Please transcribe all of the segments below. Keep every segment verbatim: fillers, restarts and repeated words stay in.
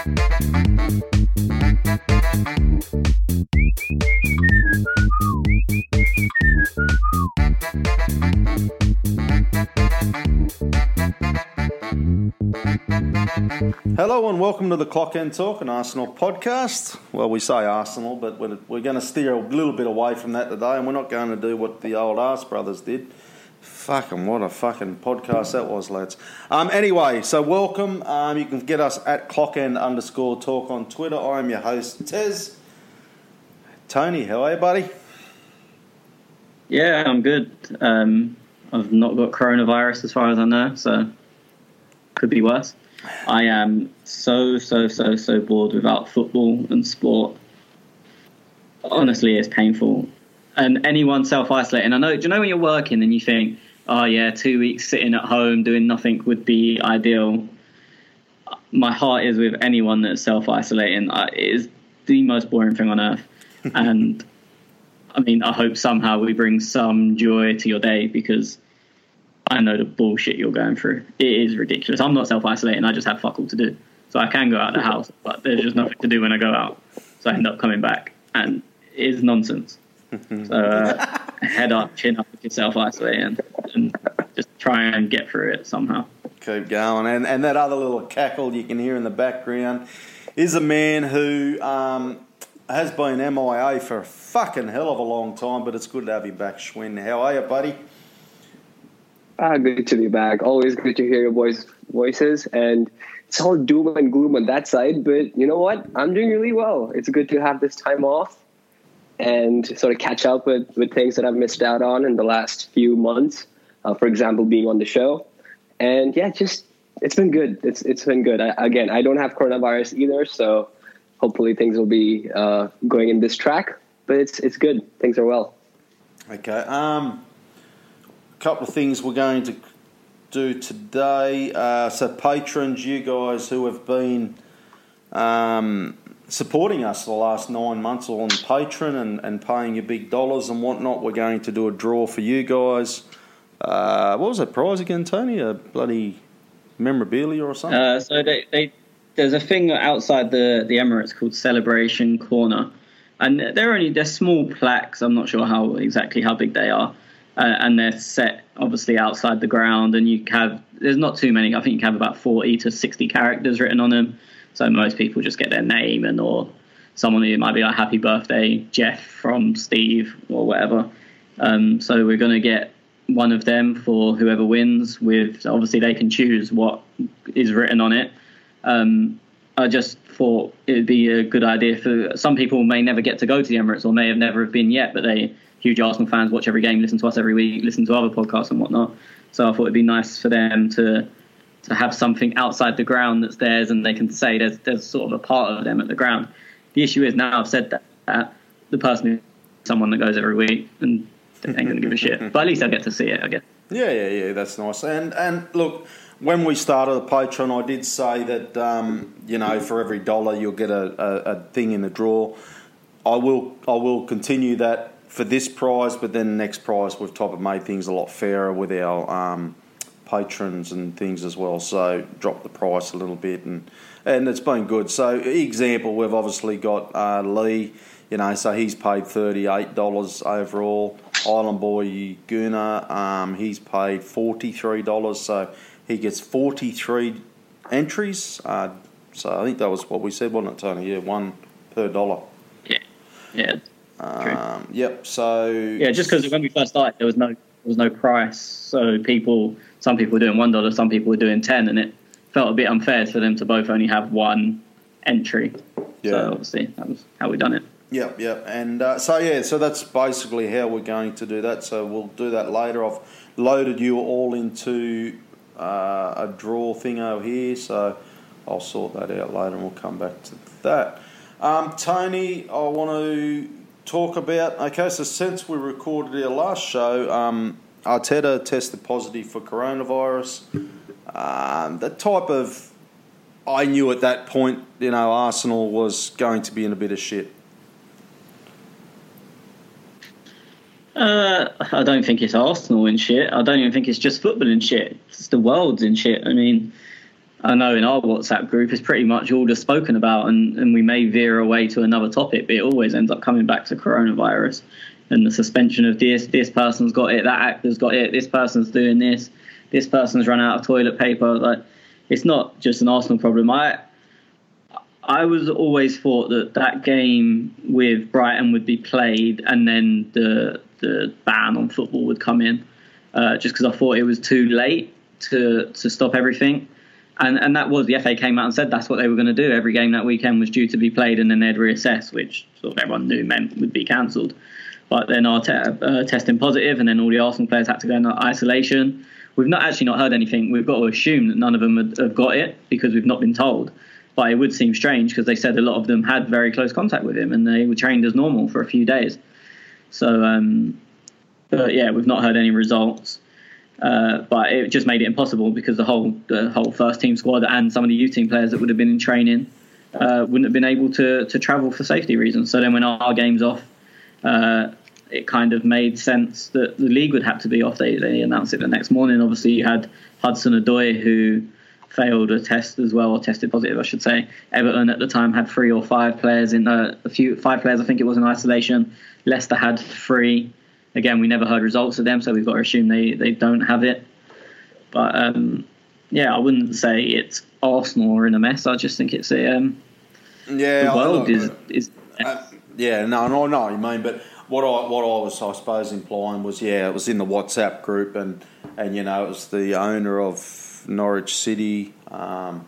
Hello and welcome to the Clock End Talk, an Arsenal podcast. Well, we say Arsenal, but we're, we're going to steer a little bit away from that today, and we're not going to do what the old Arse brothers did. Fucking what a fucking podcast that was, lads. Um, anyway, so welcome. Um, you can get us at clockend underscore talk on Twitter. I am your host, Tez. Tony, how are you, buddy? Yeah, I'm good. Um, I've not got coronavirus as far as I know, so could be worse. I am so, so, so, so bored without football and sport. Honestly, it's painful. And anyone self-isolating, I know, do you know when you're working and you think, oh yeah, two weeks sitting at home doing nothing would be ideal? My heart is with anyone that's self-isolating. It is the most boring thing on earth. And I mean, I hope somehow we bring some joy to your day, because I know the bullshit you're going through. It is ridiculous. I'm not self-isolating. I just have fuck all to do. So I can go out of the house, but there's just nothing to do when I go out. So I end up coming back, and it is nonsense. So uh, head up, chin up, if you're self-isolating, and just try and get through it somehow. Keep going. And, and that other little cackle you can hear in the background is a man who um, has been M I A for a fucking hell of a long time, but it's good to have you back, Schwinn. How are you, buddy? Ah, good to be back. Always good to hear your voice, voices. And it's all doom and gloom on that side. But you know what? I'm doing really well. It's good to have this time off and sort of catch up with, with things that I've missed out on in the last few months. Uh, for example, being on the show. And yeah, just it's been good. It's It's been good. I, again, I don't have coronavirus either, so hopefully things will be uh, going in this track. But it's it's good. Things are well. Okay. Um, a couple of things we're going to do today. Uh, so patrons, you guys who have been um, supporting us for the last nine months on Patreon and, and paying your big dollars and whatnot, we're going to do a draw for you guys. Uh, what was that prize again, Tony? A bloody memorabilia or something? Uh, so they, they, there's a thing outside the, the Emirates called Celebration Corner. And they're only they're small plaques. I'm not sure how exactly how big they are, uh, and they're set obviously outside the ground. And you have there's not too many. I think you have about forty to sixty characters written on them. So most people just get their name and or someone who might be like "Happy Birthday, Jeff" from Steve or whatever. Um, so we're going to get one of them for whoever wins. With obviously they can choose what is written on it. Um, I just thought it would be a good idea for some people may never get to go to the Emirates or may have never have been yet, but they huge Arsenal fans, watch every game, listen to us every week, listen to other podcasts and whatnot. So I thought it'd be nice for them to to have something outside the ground that's theirs, and they can say there's there's sort of a part of them at the ground. The issue is now I've said that, that the person is someone that goes every week and they ain't going to give a shit. But at least I get to see it, I guess. Yeah, yeah, yeah, that's nice. And and look, when we started the Patreon, I did say that, um, you know, for every dollar you'll get a, a, a thing in the draw. I will I will continue that for this prize, but then the next prize we've type of made things a lot fairer with our um, patrons and things as well. So dropped the price a little bit, and and it's been good. So example, we've obviously got uh, Lee, you know, so he's paid thirty-eight dollars overall. Island Boy Guna, um, he's paid forty-three dollars, so he gets forty-three entries. Uh, so I think that was what we said, wasn't it, Tony? Yeah, one per dollar. Yeah, yeah. Um, yep. So yeah, just because when we first started, there was no there was no price, so people, some people were doing one dollar, some people were doing ten, and it felt a bit unfair for them to both only have one entry. Yeah. So obviously that was how we done it. Yep, yep. And uh, so yeah, so that's basically how we're going to do that. So we'll do that later. I've loaded you all into Uh, a draw thing over here, so I'll sort that out later and we'll come back to that. Um, Tony, I want to talk about, okay, so since we recorded our last show, um, Arteta tested positive for coronavirus. Um, the type of, I knew at that point, you know, Arsenal was going to be in a bit of shit. Uh, I don't think it's Arsenal in shit. I don't even think it's just football in shit. It's the world's in shit. I mean, I know in our WhatsApp group it's pretty much all just spoken about, and, and we may veer away to another topic, but it always ends up coming back to coronavirus and the suspension of this, this person's got it, that actor's got it, this person's doing this, this person's run out of toilet paper. Like, it's not just an Arsenal problem. I I was always thought that that game with Brighton would be played and then the the ban on football would come in, uh, just because I thought it was too late to to stop everything. And and that was, the F A came out and said that's what they were going to do. Every game that weekend was due to be played and then they'd reassess, which sort of everyone knew meant would be cancelled. But then Arteta uh, testing positive, and then all the Arsenal players had to go into isolation. We've not actually not heard anything. We've got to assume that none of them have, have got it because we've not been told. But it would seem strange because they said a lot of them had very close contact with him and they were trained as normal for a few days. So, um, but yeah, we've not heard any results. Uh, but it just made it impossible because the whole the whole first team squad and some of the youth team players that would have been in training uh, wouldn't have been able to to travel for safety reasons. So then when our, our game's off, uh, it kind of made sense that the league would have to be off. They they announced it the next morning. Obviously, you had Hudson-Odoi, who failed a test as well, or tested positive, I should say. Everton at the time had three or five players in uh, a few five players, I think it was, in isolation. Leicester had three. Again, we never heard results of them, so we've got to assume they, they don't have it. But, um, yeah, I wouldn't say it's Arsenal or in a mess. I just think it's a... Um, yeah, the world I, is... is uh, yeah, no, no, I know what you mean, but what I what I was, I suppose, implying was, yeah, it was in the WhatsApp group, and, and you know, it was the owner of Norwich City. Um,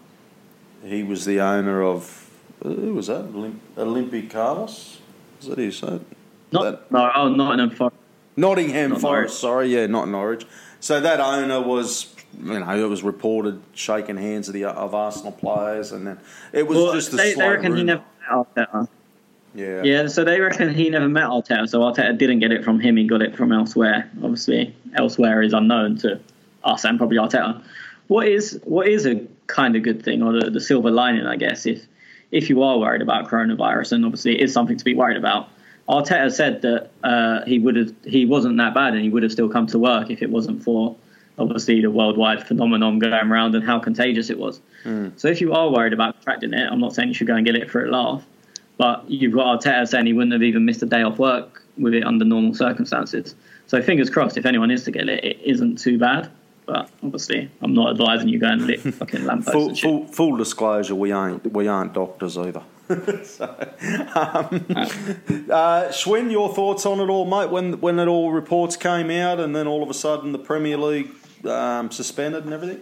he was the owner of... Who was that? Olymp- Olympic Carlos? Is that his name? Not, that, no, oh, Nottingham Forest. Nottingham Not Forest, Norwich. sorry, yeah, not Norwich. So that owner was, you know, it was reported shaking hands of the of Arsenal players, and then it was well, just a they, slow they reckon rumour. he never met Arteta. Yeah. Yeah, so they reckon he never met Arteta, so Arteta didn't get it from him, he got it from elsewhere. Obviously, elsewhere is unknown to us and probably Arteta. What is what is a kind of good thing, or the, the silver lining, I guess, if if you are worried about coronavirus, and obviously it is something to be worried about. Arteta said that uh, he would have, he wasn't that bad and he would have still come to work if it wasn't for, obviously, the worldwide phenomenon going around and how contagious it was. Mm. So if you are worried about contracting it, I'm not saying you should go and get it for a laugh, but you've got Arteta saying he wouldn't have even missed a day off work with it under normal circumstances. So fingers crossed, if anyone is to get it, it isn't too bad. But obviously, I'm not advising you go and lick fucking lampposts full, and shit. Full, full disclosure, we ain't we aren't doctors either. so, um, uh, Schwinn, your thoughts on it all, mate? When when it all reports came out, and then all of a sudden the Premier League um, suspended and everything.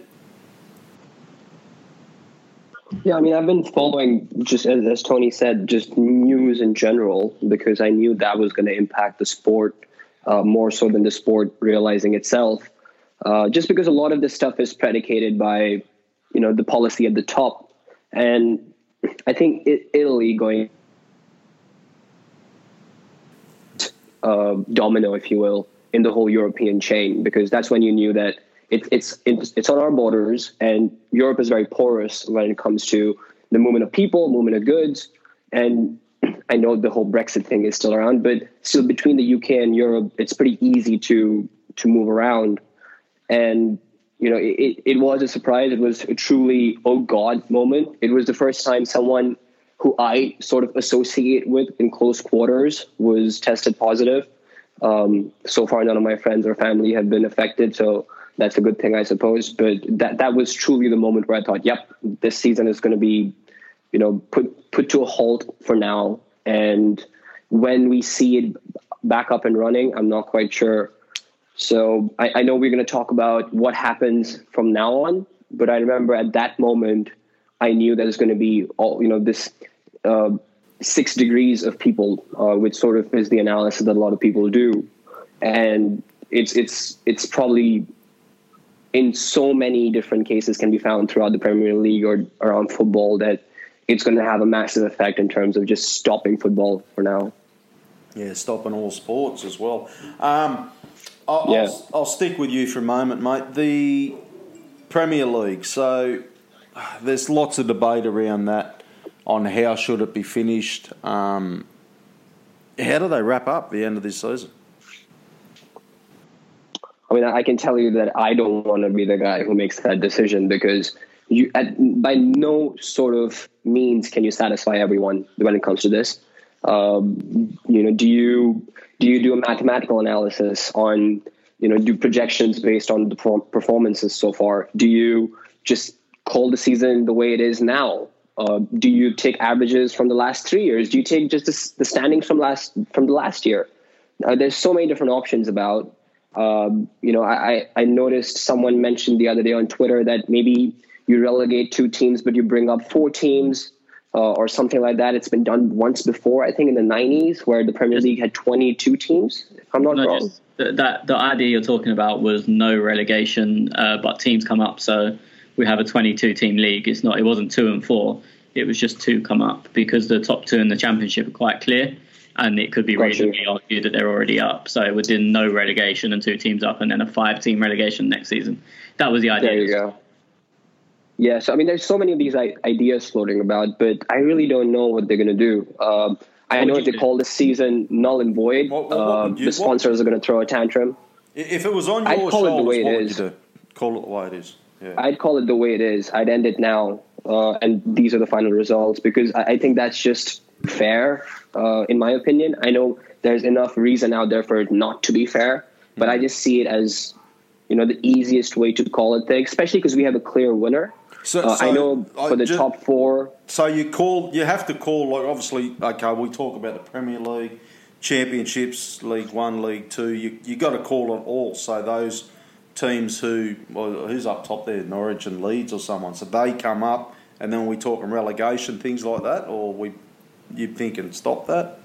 Yeah, I mean, I've been following, just as, as Tony said, just news in general, because I knew that was going to impact the sport uh, more so than the sport realizing itself. Uh, just because a lot of this stuff is predicated by, you know, the policy at the top. And I think it, Italy going uh, domino, if you will, in the whole European chain, because that's when you knew that it, it's, it's it's on our borders, and Europe is very porous when it comes to the movement of people, movement of goods. And I know the whole Brexit thing is still around, but still between the U K and Europe, it's pretty easy to to move around. And, you know, it, it was a surprise. It was a truly, oh, God moment. It was the first time someone who I sort of associate with in close quarters was tested positive. Um, so far, none of my friends or family have been affected. So that's a good thing, I suppose. But that, that was truly the moment where I thought, yep, this season is going to be, you know, put, put to a halt for now. And when we see it back up and running, I'm not quite sure. So I, I know we're going to talk about what happens from now on, but I remember at that moment, I knew that there's going to be all, you know, this uh, six degrees of people, uh, which sort of is the analysis that a lot of people do. And it's, it's, it's probably in so many different cases can be found throughout the Premier League or around football that it's going to have a massive effect in terms of just stopping football for now. Yeah, stopping all sports as well. Um, I'll, yeah. I'll, I'll stick with you for a moment, mate. The Premier League. So there's lots of debate around that on how should it be finished. Um, how do they wrap up the end of this season? I mean, I can tell you that I don't want to be the guy who makes that decision, because you at, by no sort of means can you satisfy everyone when it comes to this. Um, you know, do you do you do a mathematical analysis on, you know, do projections based on the performances so far? Do you just call the season the way it is now? Uh, do you take averages from the last three years? Do you take just the, the standings from last from the last year? Uh, there's so many different options about. Um, you know, I, I noticed someone mentioned the other day on Twitter that maybe you relegate two teams, but you bring up four teams uh, or something like that. It's been done once before, I think in the nineties, where the Premier League had twenty-two teams, if I'm not no, wrong. Just, that, the idea you're talking about was no relegation, uh, but teams come up. So we have a twenty-two team league. It's not. It wasn't two and four. It was just two come up because the top two in the Championship are quite clear. And it could be reasonably argued that they're already up. So within no relegation and two teams up and then a five-team relegation next season. That was the idea. There you go. Yeah, so I mean, there's so many of these ideas floating about, but I really don't know what they're going to do. Um, I know if they do? call this season null and void, what, what, what uh, you, the sponsors what? are going to throw a tantrum. If it was on your I'd call shoulders, it the way what it would is. you do? Call it the way it is. Yeah. I'd call it the way it is. I'd end it now. Uh, and these are the final results because I, I think that's just fair, uh, in my opinion. I know there's enough reason out there for it not to be fair, but I just see it as, you know, the easiest way to call it thing, especially because we have a clear winner. So, uh, so I know for the just, top four. So you call, you have to call, like, obviously, okay, we talk about the Premier League, Championships, League One, League Two. You you got to call it all. So those teams who, well, who's up top there, Norwich and Leeds or someone, so they come up, and then we talking relegation, things like that, or we, you thinking stop that?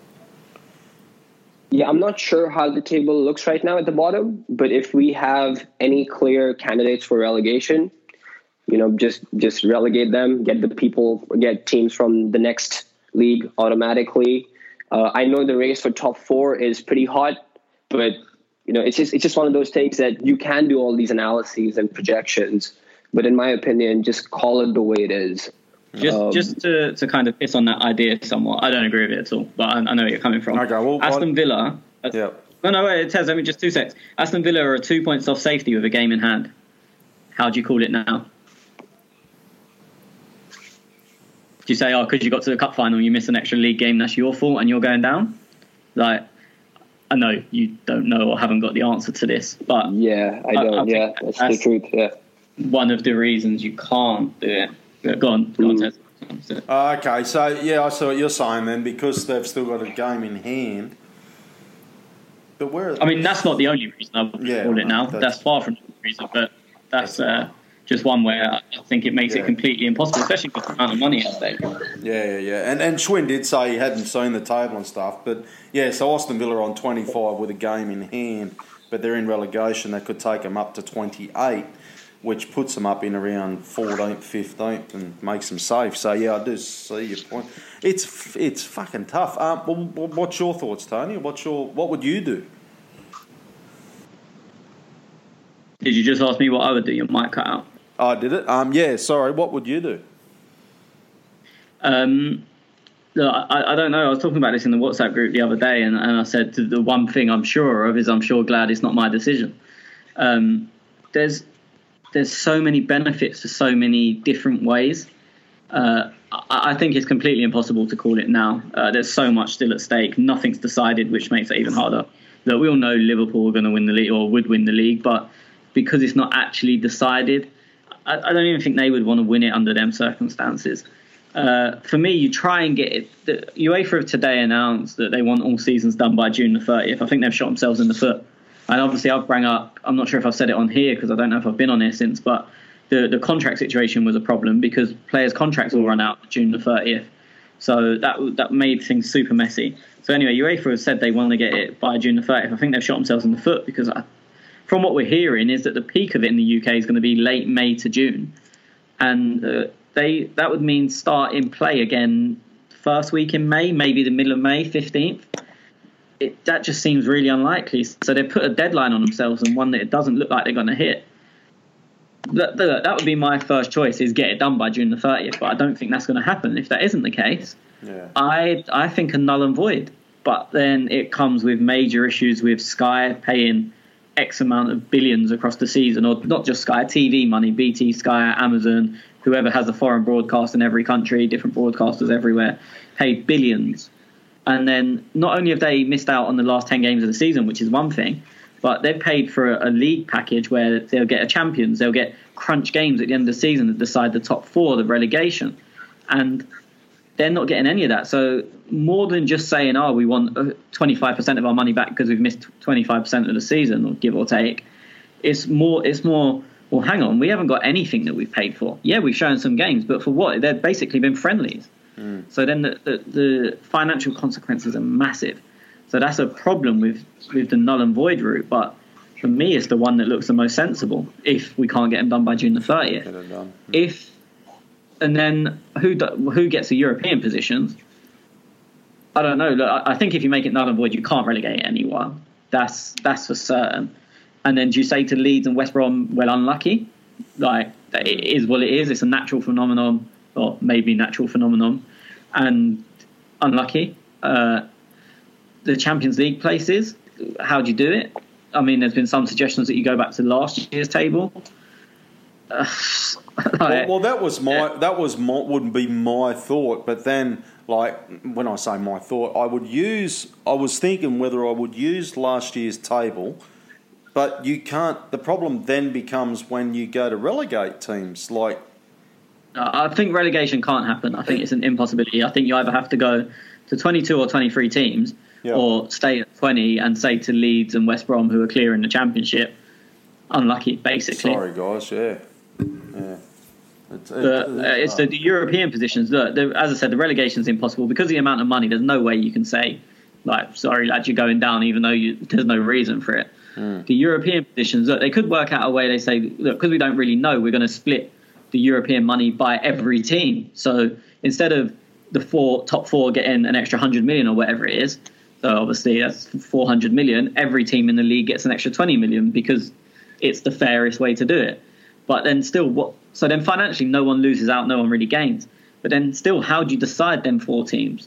Yeah, I'm not sure how the table looks right now at the bottom, but if we have any clear candidates for relegation, you know, just just relegate them, get the people, get teams from the next league automatically. Uh, I know the race for top four is pretty hot, but you know, it's just it's just one of those things that you can do all these analyses and projections, but in my opinion, just call it the way it is. Just um, just to, to kind of piss on that idea somewhat, I don't agree with it at all, but I, I know where you're coming from. Okay, well, Aston Villa. Uh, yeah. No, no, wait, Tez, let me just two seconds. Aston Villa are two points off safety with a game in hand. How do you call it now? Do you say, oh, because you got to the cup final, you missed an extra league game, that's your fault, and you're going down? Like, I know you don't know or haven't got the answer to this, but yeah, I don't. I, I yeah, that's, that's the truth. Yeah, one of the reasons you can't do it. Go on, go on, Tez. Uh, okay, so yeah, I see what you're saying then, because they've still got a game in hand. But where? I mean, that's not the only reason I would yeah, call it now. That's, that's far from the reason, but that's uh, just one where I think it makes yeah. it completely impossible, especially with the amount of money at stake. Yeah, yeah, yeah. And and Schwinn did say he hadn't seen the table and stuff, but yeah, so Aston Villa are on twenty-five with a game in hand, but they're in relegation. They could take them up to twenty-eight, which puts them up in around fourteenth, fifteenth, and makes them safe. So yeah, I do see your point. It's it's fucking tough. Um, well, what's your thoughts, Tony? What's your what would you do? Did you just ask me what I would do? Your mic cut out. Oh, did it? Um, yeah. Sorry. What would you do? Um, look, I, I don't know. I was talking about this in the WhatsApp group the other day, and, and I said the one thing I'm sure of is I'm sure glad it's not my decision. Um, there's There's so many benefits to so many different ways. Uh, I, I think it's completely impossible to call it now. Uh, there's so much still at stake. Nothing's decided, which makes it even harder. Look, we all know Liverpool are going to win the league or would win the league, but because it's not actually decided, I, I don't even think they would want to win it under them circumstances. Uh, for me, you try and get it. The UEFA have today announced that they want all seasons done by June the thirtieth. I think they've shot themselves in the foot. And obviously, I've brought up, I'm not sure if I've said it on here because I don't know if I've been on here since, but the, the contract situation was a problem because players' contracts will run out June the thirtieth. So that that made things super messy. So anyway, UEFA have said they want to get it by June the thirtieth. I think they've shot themselves in the foot because I, from what we're hearing is that the peak of it in the U K is going to be late May to June. And uh, they that would mean start in play again first week in May, maybe the middle of May, fifteenth. It, that just seems really unlikely. So they put a deadline on themselves and one that it doesn't look like they're going to hit. That, that would be my first choice, is get it done by June the thirtieth. But I don't think that's going to happen. If that isn't the case, yeah. I I think a null and void. But then it comes with major issues with Sky paying X amount of billions across the season, or not just Sky, T V money, B T, Sky, Amazon, whoever has a foreign broadcast in every country, different broadcasters everywhere, paid billions. And then not only have they missed out on the last ten games of the season, which is one thing, but they've paid for a, a league package where they'll get a champions, they'll get crunch games at the end of the season that decide the top four, the relegation. And they're not getting any of that. So more than just saying, oh, we want twenty-five percent of our money back because we've missed twenty-five percent of the season, or give or take, it's more, it's more, well, hang on, we haven't got anything that we've paid for. Yeah, we've shown some games, but for what? They've basically been friendlies. Mm. So then the, the, the financial consequences are massive. So that's a problem with, with the null and void route. But for me, it's the one that looks the most sensible if we can't get them done by June the thirtieth. Mm. If And then who do, who gets the European positions? I don't know. Look, I think if you make it null and void, you can't relegate anyone. That's that's for certain. And then do you say to Leeds and West Brom, well, unlucky? Like, it is what it is. It's a natural phenomenon, or maybe natural phenomenon, and unlucky. Uh, the Champions League places, how do you do it? I mean, there's been some suggestions that you go back to last year's table. Uh, well, well, that was my yeah. that was my, wouldn't be my thought, but then, like, when I say my thought, I would use. I was thinking whether I would use last year's table, but you can't. The problem then becomes when you go to relegate teams. Like, I think relegation can't happen. I think it's an impossibility. I think you either have to go to twenty-two or twenty-three teams, yeah. or stay at twenty and say to Leeds and West Brom, who are clear in the Championship, unlucky, basically. Sorry, guys. Yeah. Yeah. It's, it's, but, uh, it's the, the European positions. Look, the, as I said, the relegation is impossible because of the amount of money. There's no way you can say, like, sorry, lad, you're going down, even though you, there's no reason for it. Mm. The European positions, look, they could work out a way. They say, look, because we don't really know, we're going to split the European money by every team. So instead of the four top four getting an extra one hundred million or whatever it is, so obviously that's four hundred million, every team in the league gets an extra twenty million because it's the fairest way to do it. But then still, what? So then financially, no one loses out, no one really gains. But then still, how do you decide them four teams?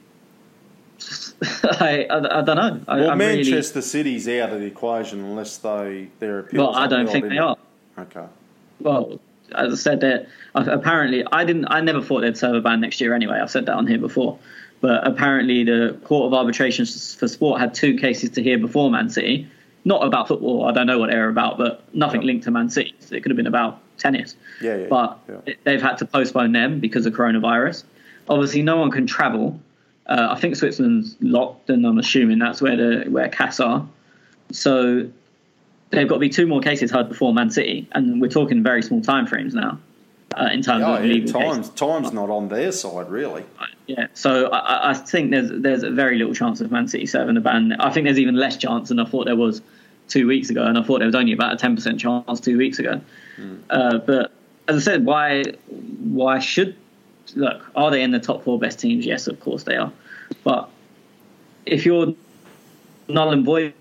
I, I, I don't know. I, well, I'm Manchester really, City's out of the equation unless they their appeals. Well, I don't think they are. Okay. Well, as I said, that apparently I didn't. I never thought they'd serve a ban next year anyway. I've said that on here before. But apparently, the Court of Arbitration for Sport had two cases to hear before Man City. Not about football. I don't know what they were about, but nothing yeah. linked to Man City. So it could have been about tennis. Yeah, yeah, but yeah. they've had to postpone them because of coronavirus. Obviously, no one can travel. Uh, I think Switzerland's locked, and I'm assuming that's where the where C A S are. So they've got to be two more cases heard before Man City, and we're talking very small time frames now uh, in terms oh, of yeah, legal time's, cases. Time's not on their side, really. Yeah, so I, I think there's there's a very little chance of Man City serving a ban. I think there's even less chance than I thought there was two weeks ago, and I thought there was only about a ten percent chance two weeks ago. Mm. Uh, but as I said, why why should look? Are they in the top four best teams? Yes, of course they are. But if you're null and void,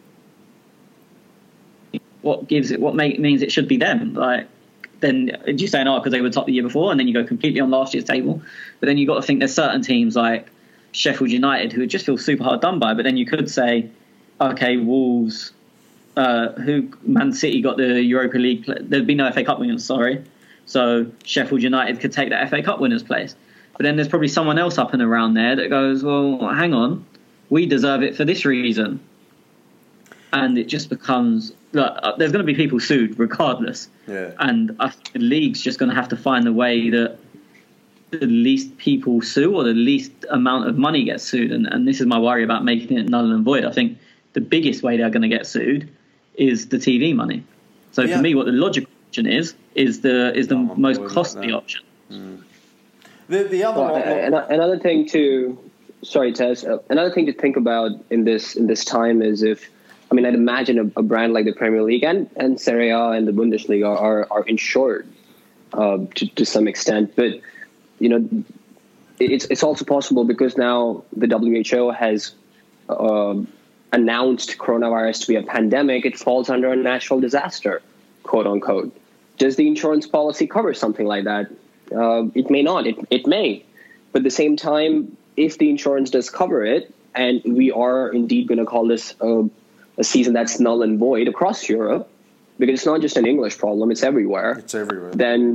what gives it? What make, means it should be them? Like, then do you say no because they were top the year before, and then you go completely on last year's table? But then you got to think there's certain teams like Sheffield United who just feel super hard done by. But then you could say, okay, Wolves. Uh, who Man City got the Europa League. There'd be no F A Cup winners, sorry. So Sheffield United could take that F A Cup winners' place. But then there's probably someone else up and around there that goes, well, hang on, we deserve it for this reason. And it just becomes, look, there's going to be people sued regardless. Yeah. And I think the league's just going to have to find the way that the least people sue or the least amount of money gets sued. And, and this is my worry about making it null and void. I think the biggest way they're going to get sued is the T V money. So yeah. for me, what the logical option is is the is the oh, most costly like option. Mm. The the other well, one, and, another thing to sorry Tess, uh, another thing to think about in this in this time is if I mean I'd imagine a, a brand like the Premier League and, and Serie A and the Bundesliga are are insured uh, to to some extent, but you know it's it's also possible because now the W H O has. Uh, announced coronavirus to be a pandemic, it falls under a natural disaster, quote unquote. Does the insurance policy cover something like that? Uh, it may not, it, it may. But at the same time, if the insurance does cover it, and we are indeed going to call this a, a season that's null and void across Europe, because it's not just an English problem, it's everywhere. It's everywhere. Then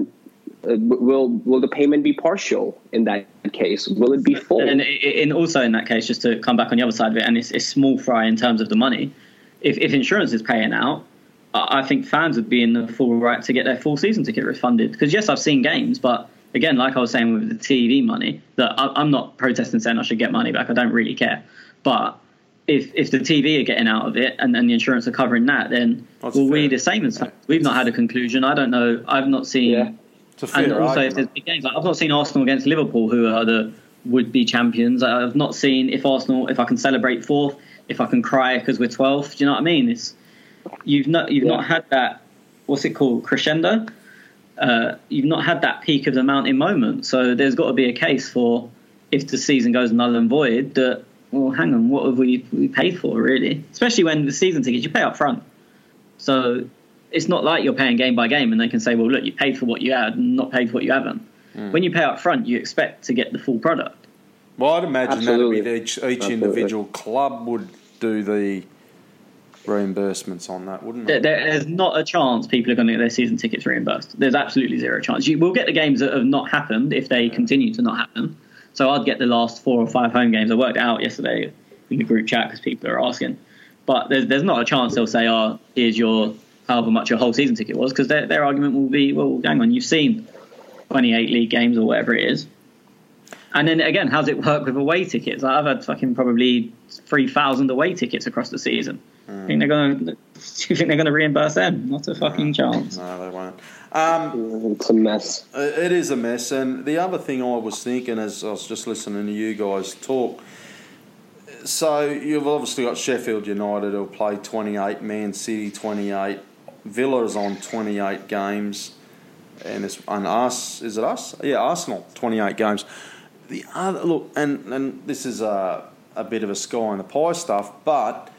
Uh, will will the payment be partial in that case? Will it be full? And, and also in that case, just to come back on the other side of it, and it's, it's small fry in terms of the money. If, if insurance is paying out, I think fans would be in the full right to get their full season ticket refunded. Because yes, I've seen games, but again, like I was saying with the T V money, that I'm not protesting saying I should get money back. I don't really care. But if if the T V are getting out of it and then the insurance are covering that, then That's will fair. we the same as fans? We've not had a conclusion. I don't know. I've not seen. Yeah. It's a fair And also, argument. if there's big games, like I've not seen Arsenal against Liverpool, who are the would-be champions. I've not seen if Arsenal, if I can celebrate fourth, if I can cry because we're twelfth. Do you know what I mean? It's you've not you've Yeah. not had that. What's it called? Crescendo. Uh, you've not had that peak of the mountain moment. So there's got to be a case for if the season goes null and void. That well, hang on, what have we we paid for really? Especially when the season tickets you pay up front. So it's not like you're paying game by game and they can say, well, look, you paid for what you had and not paid for what you haven't. Mm. When you pay up front, you expect to get the full product. Well, I'd imagine Absolutely. that each, each Absolutely. individual club would do the reimbursements on that, wouldn't There, it? there's not a chance people are going to get their season tickets reimbursed. There's absolutely zero chance. You will get the games that have not happened if they continue to not happen. So I'd get the last four or five home games. I worked it out yesterday in the group chat because people are asking. But there's, there's not a chance they'll say, oh, here's your however much your whole season ticket was, because their, their argument will be, well, hang on, you've seen twenty-eight league games or whatever it is. And then again, how's it work with away tickets? I've had fucking probably three thousand away tickets across the season. Mm. Think they're going to? Do you think they're going to reimburse them? Not a fucking no, chance. No, they won't. Um, it's a mess. It is a mess. And the other thing I was thinking as I was just listening to you guys talk, so you've obviously got Sheffield United who'll play twenty-eight, Man City twenty-eight, Villa's on twenty-eight games, and it's and us is it us? Yeah, Arsenal twenty-eight games. The other look, and and this is a a bit of a sky in the pie stuff, but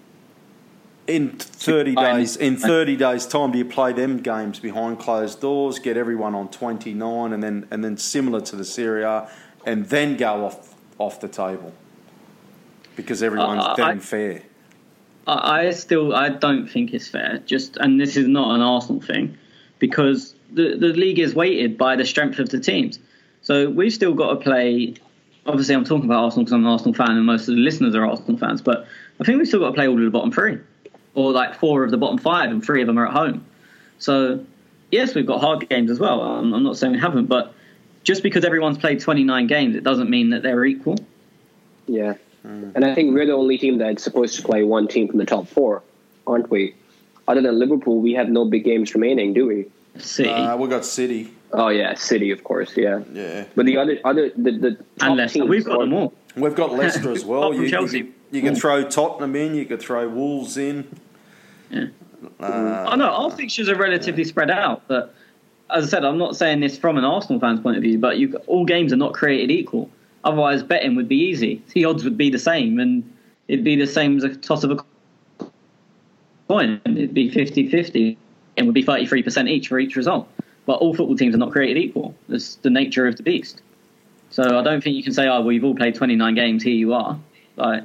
in thirty days, in thirty days' time, do you play them games behind closed doors, get everyone on twenty-nine, and then and then similar to the Serie A, and then go off off the table because everyone's Uh, dead I- and fair. I I still I don't think it's fair. Just and this is not an Arsenal thing, because the the league is weighted by the strength of the teams. So we've still got to play. Obviously, I'm talking about Arsenal because I'm an Arsenal fan, and most of the listeners are Arsenal fans. But I think we've still got to play all of the bottom three, or like four of the bottom five, and three of them are at home. So yes, we've got hard games as well. I'm, I'm not saying we haven't, but just because everyone's played twenty-nine games, it doesn't mean that they're equal. Yeah. And I think we're the only team that's supposed to play one team from the top four, aren't we? Other than Liverpool, we have no big games remaining, do we? City. Uh, we got City. Oh yeah, City, of course, yeah. Yeah. But the other, other, the, the top and Leicester. teams, We've got them all. We've got Leicester as well. Apart from you, Chelsea. you, you can throw Tottenham in. You could throw Wolves in. Yeah. Uh, Oh no, our fixtures are relatively spread out, but as I said, I'm not saying this from an Arsenal fan's point of view, but you, all games are not created equal. Otherwise, betting would be easy. The odds would be the same, and it'd be the same as a toss of a coin. It'd be fifty-fifty, and would be thirty-three percent each for each result. But all football teams are not created equal. That's the nature of the beast. So I don't think you can say, oh, well, you've all played twenty-nine games, here you are. Like,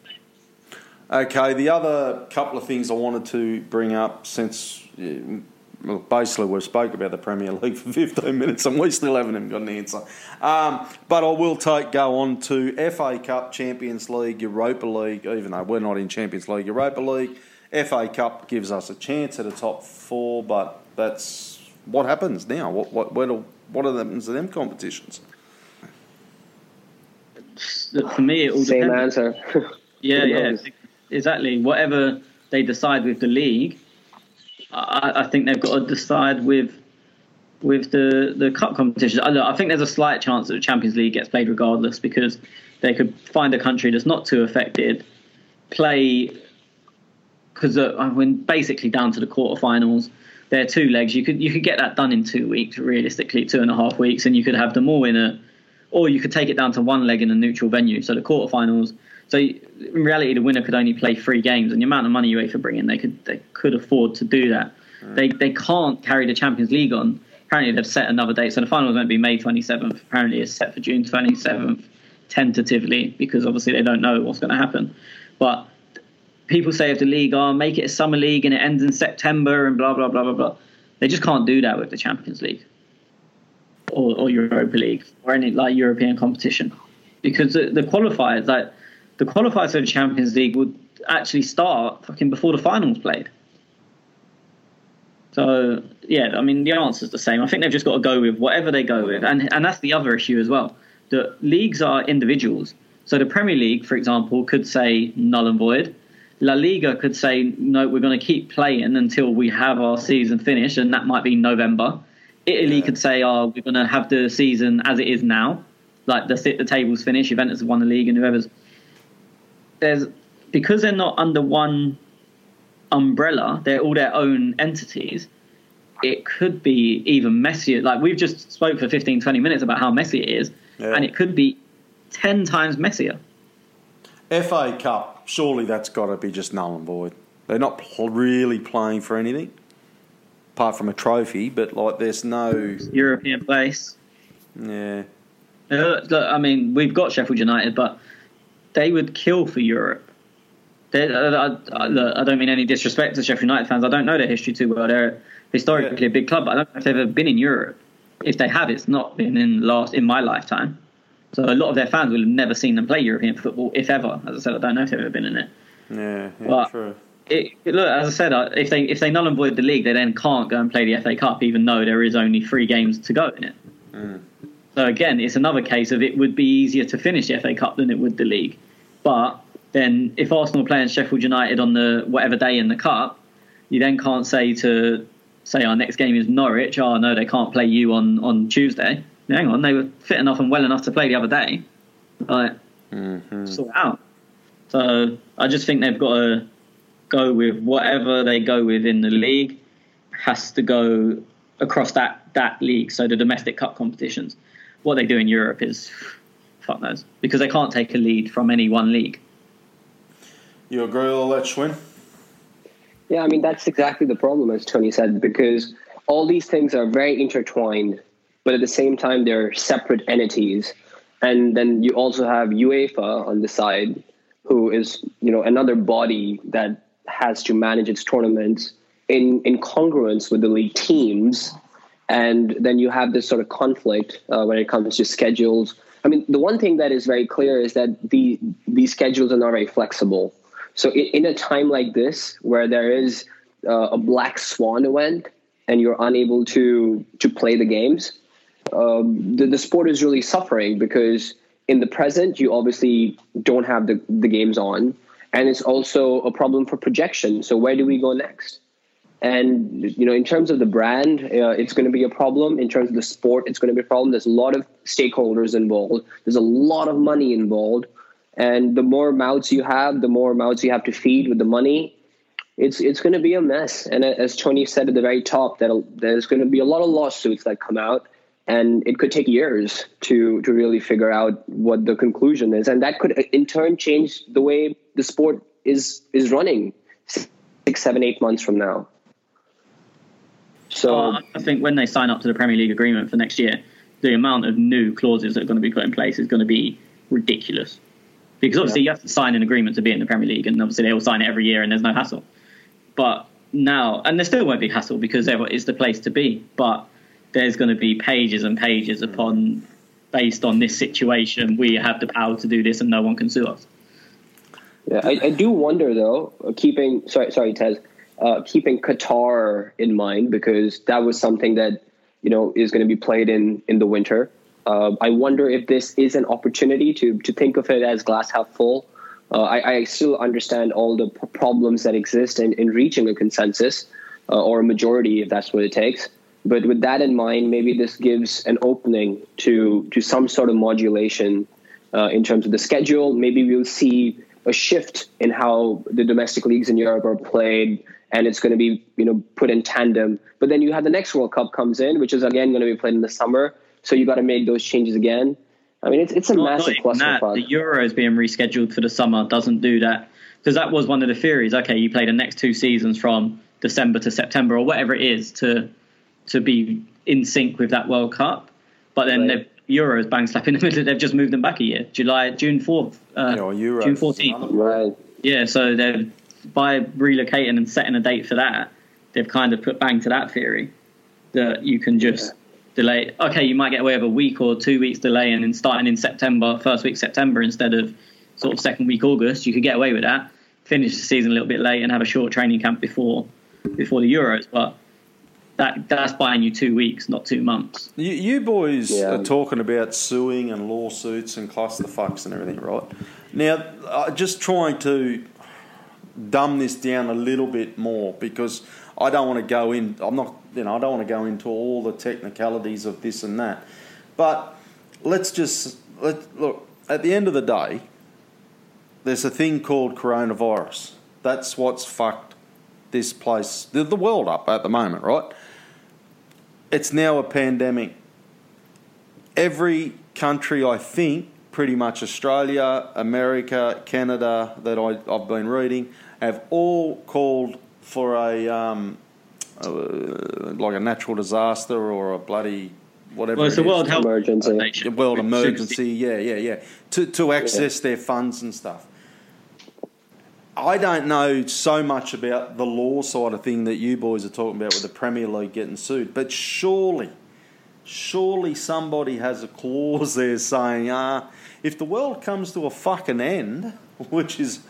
Okay, the other couple of things I wanted to bring up since, yeah, well, basically we've spoke about the Premier League for fifteen minutes and we still haven't even got an answer. Um, but I will take go on to F A Cup, Champions League, Europa League, even though we're not in Champions League, Europa League. F A Cup gives us a chance at a top four, but that's what happens now. What what what are, what are the, to them competitions? for me, it all Same depends. answer. Yeah, Who yeah, knows? exactly. Whatever they decide with the league, I, I think they've got to decide with with the, the cup competition. I, I think there's a slight chance that the Champions League gets played regardless, because they could find a country that's not too affected, play, because uh, when basically down to the quarterfinals, there are two legs. You could you could get that done in two weeks, realistically, two and a half weeks, and you could have them all in a, or you could take it down to one leg in a neutral venue. So the quarterfinals. So in reality, the winner could only play three games, and the amount of money UEFA bring in, they could they could afford to do that. Mm. They they can't carry the Champions League on. Apparently, they've set another date. So the finals won't be May twenty-seventh. Apparently, it's set for June twenty-seventh, tentatively, because obviously they don't know what's going to happen. But people say if the league, oh, make it a summer league and it ends in September and blah, blah, blah, blah, blah. They just can't do that with the Champions League. or, or Europa League or any like European competition, because the, the qualifiers, like the qualifiers for the Champions League, would actually start fucking before the finals played. So yeah, I mean the answer's the same. I think they've just got to go with whatever they go with, and and that's the other issue as well. The leagues are individuals. So the Premier League, for example, could say null and void. La Liga could say, no, we're going to keep playing until we have our season finished, and that might be November. Italy yeah. could say, oh, we're going to have the season as it is now. Like the the table's finished, Juventus have won the league, and whoever's... There's because they're not under one umbrella, they're all their own entities, it could be even messier. Like we've just spoke for fifteen, twenty minutes about how messy it is, yeah. and it could be ten times messier. F A Cup, surely that's got to be just null and void. They're not pl- really playing for anything, apart from a trophy, but like there's no... European place. Yeah. Uh, look, I mean, we've got Sheffield United, but they would kill for Europe. They, I, I, I don't mean any disrespect to Sheffield United fans. I don't know their history too well. They're historically yeah. a big club, but I don't know if they've ever been in Europe. If they have, it's not been in last in my lifetime. So a lot of their fans will have never seen them play European football, if ever. As I said, I don't know if they've ever been in it. Yeah, yeah but true. It, look, as I said, if they if they null and void the league, they then can't go and play the F A Cup, even though there is only three games to go in it. Mm. So again, it's another case of it would be easier to finish the F A Cup than it would the league. But then if Arsenal play in Sheffield United on the whatever day in the cup, you then can't say to say our next game is Norwich. Oh no, they can't play you on, on Tuesday. Hang on, they were fit enough and well enough to play the other day. Like, mm-hmm. sort out. So I just think they've got to go with whatever they go with in the league has to go across that, that league. So the domestic cup competitions. What they do in Europe is fuck knows, because they can't take a lead from any one league. You agree with all that, Schwinn? Yeah, I mean, that's exactly the problem, as Tony said, because all these things are very intertwined, but at the same time, they're separate entities. And then you also have UEFA on the side, who is, you know, another body that has to manage its tournaments in, in congruence with the league teams. And then you have this sort of conflict uh, when it comes to schedules. I mean, the one thing that is very clear is that the these schedules are not very flexible. So in, in a time like this, where there is uh, a black swan event and you're unable to to play the games, um, the, the sport is really suffering, because in the present, you obviously don't have the, the games on. And it's also a problem for projection. So where do we go next? And, you know, in terms of the brand, uh, it's going to be a problem. In terms of the sport, it's going to be a problem. There's a lot of stakeholders involved. There's a lot of money involved. And the more mouths you have, the more mouths you have to feed with the money. It's it's going to be a mess. And as Tony said at the very top, that there's going to be a lot of lawsuits that come out. And it could take years to, to really figure out what the conclusion is. And that could, in turn, change the way the sport is is running six, seven, eight months from now. So oh, I think when they sign up to the Premier League agreement for next year, the amount of new clauses that are going to be put in place is going to be ridiculous. Because obviously yeah. you have to sign an agreement to be in the Premier League, and obviously they all sign it every year and there's no hassle. But now, and there still won't be hassle because it's the place to be, but there's going to be pages and pages upon, based on this situation, we have the power to do this and no one can sue us. Yeah, I, I do wonder though, keeping, sorry, sorry, Tez, uh, keeping Qatar in mind, because that was something that, you know, is going to be played in, in the winter. Uh, I wonder if this is an opportunity to to think of it as glass half full. Uh, I, I still understand all the p- problems that exist in, in reaching a consensus uh, or a majority, if that's what it takes. But with that in mind, maybe this gives an opening to to some sort of modulation uh, in terms of the schedule. Maybe we'll see a shift in how the domestic leagues in Europe are played, and it's going to be, you know, put in tandem. But then you have the next World Cup comes in, which is again going to be played in the summer. So you got to make those changes again. I mean, it's it's a not, massive not clusterfuck. The Euros being rescheduled for the summer doesn't do that, because that was one of the theories. Okay, you play the next two seasons from December to September or whatever it is to to be in sync with that World Cup. But then right. the Euros bang slap in the middle. They've just moved them back a year, July, June fourth, uh, yeah, Euros, June fourteenth. Right. Yeah, so they've by relocating and setting a date for that, they've kind of put bang to that theory that you can just. Yeah. delay. Okay, you might get away with a week or two weeks delay, and then starting in September, first week September instead of sort of second week August, you could get away with that. Finish the season a little bit late and have a short training camp before before the Euros, but that that's buying you two weeks, not two months. You, you boys Yeah. are talking about suing and lawsuits and clusterfucks and everything, right? Now, uh, just trying to dumb this down a little bit more because I don't want to go in. I'm not, you know, I don't want to go into all the technicalities of this and that. But let's just let look. At the end of the day, there's a thing called coronavirus. That's what's fucked this place, the, the world up at the moment, right? It's now a pandemic. Every country, I think, pretty much Australia, America, Canada, that I, I've been reading, have all called for a um, uh, like a natural disaster or a bloody whatever. Well, it's it the World is. Health Emergency. Organization. The world emergency, yeah, yeah, yeah, to to access their funds and stuff. I don't know so much about the law side of thing that you boys are talking about with the Premier League getting sued, but surely, surely somebody has a clause there saying, ah, if the world comes to a fucking end, which is,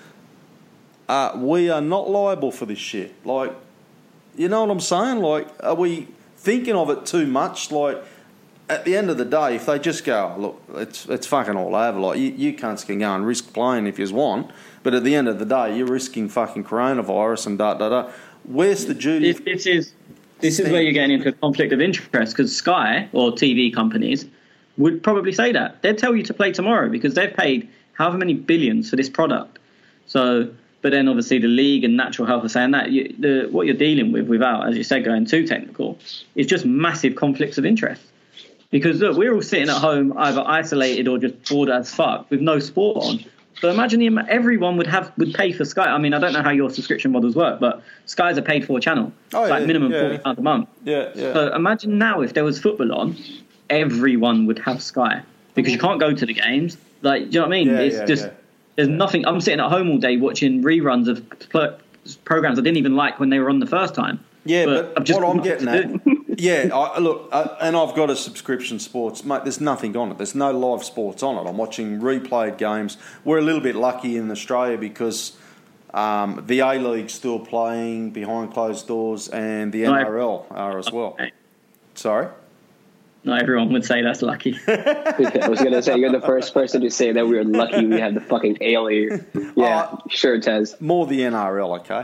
uh, we are not liable for this shit. Like, you know what I'm saying? Like, are we thinking of it too much? Like, at the end of the day, if they just go, look, it's it's fucking all over. Like, you, you cunts can go and risk playing if you want, but at the end of the day, you're risking fucking coronavirus and da da da. Where's the duty? This, this is this is where you're getting into a conflict of interest, because Sky or T V companies would probably say that. They'd tell you to play tomorrow because they've paid however many billions for this product. So, but then obviously the league and Natural Health are saying that you, the, what you're dealing with, without, as you said, going too technical, is just massive conflicts of interest. Because look, we're all sitting at home either isolated or just bored as fuck with no sport on. So imagine the, everyone would have would pay for Sky. I mean, I don't know how your subscription models work, but Sky's a paid for channel. Oh, it's like yeah, minimum yeah. forty pounds a month. Yeah, yeah. So imagine now if there was football on, everyone would have Sky because you can't go to the games. Like, do you know what I mean? Yeah, it's yeah, just yeah. there's nothing. I'm sitting at home all day watching reruns of pl- programs I didn't even like when they were on the first time. Yeah, but, I've just what I'm got getting nothing at, to do. yeah, I, look, uh, and I've got a subscription sports, mate. There's nothing on it. There's no live sports on it. I'm watching replayed games. We're a little bit lucky in Australia because um, the A League's still playing behind closed doors, and the N R L are as well. Okay. Sorry. Not everyone would say that's lucky. I was going to say, you're the first person to say that we are lucky we have the fucking A League. Yeah, Uh, sure, Tez. More the N R L, okay.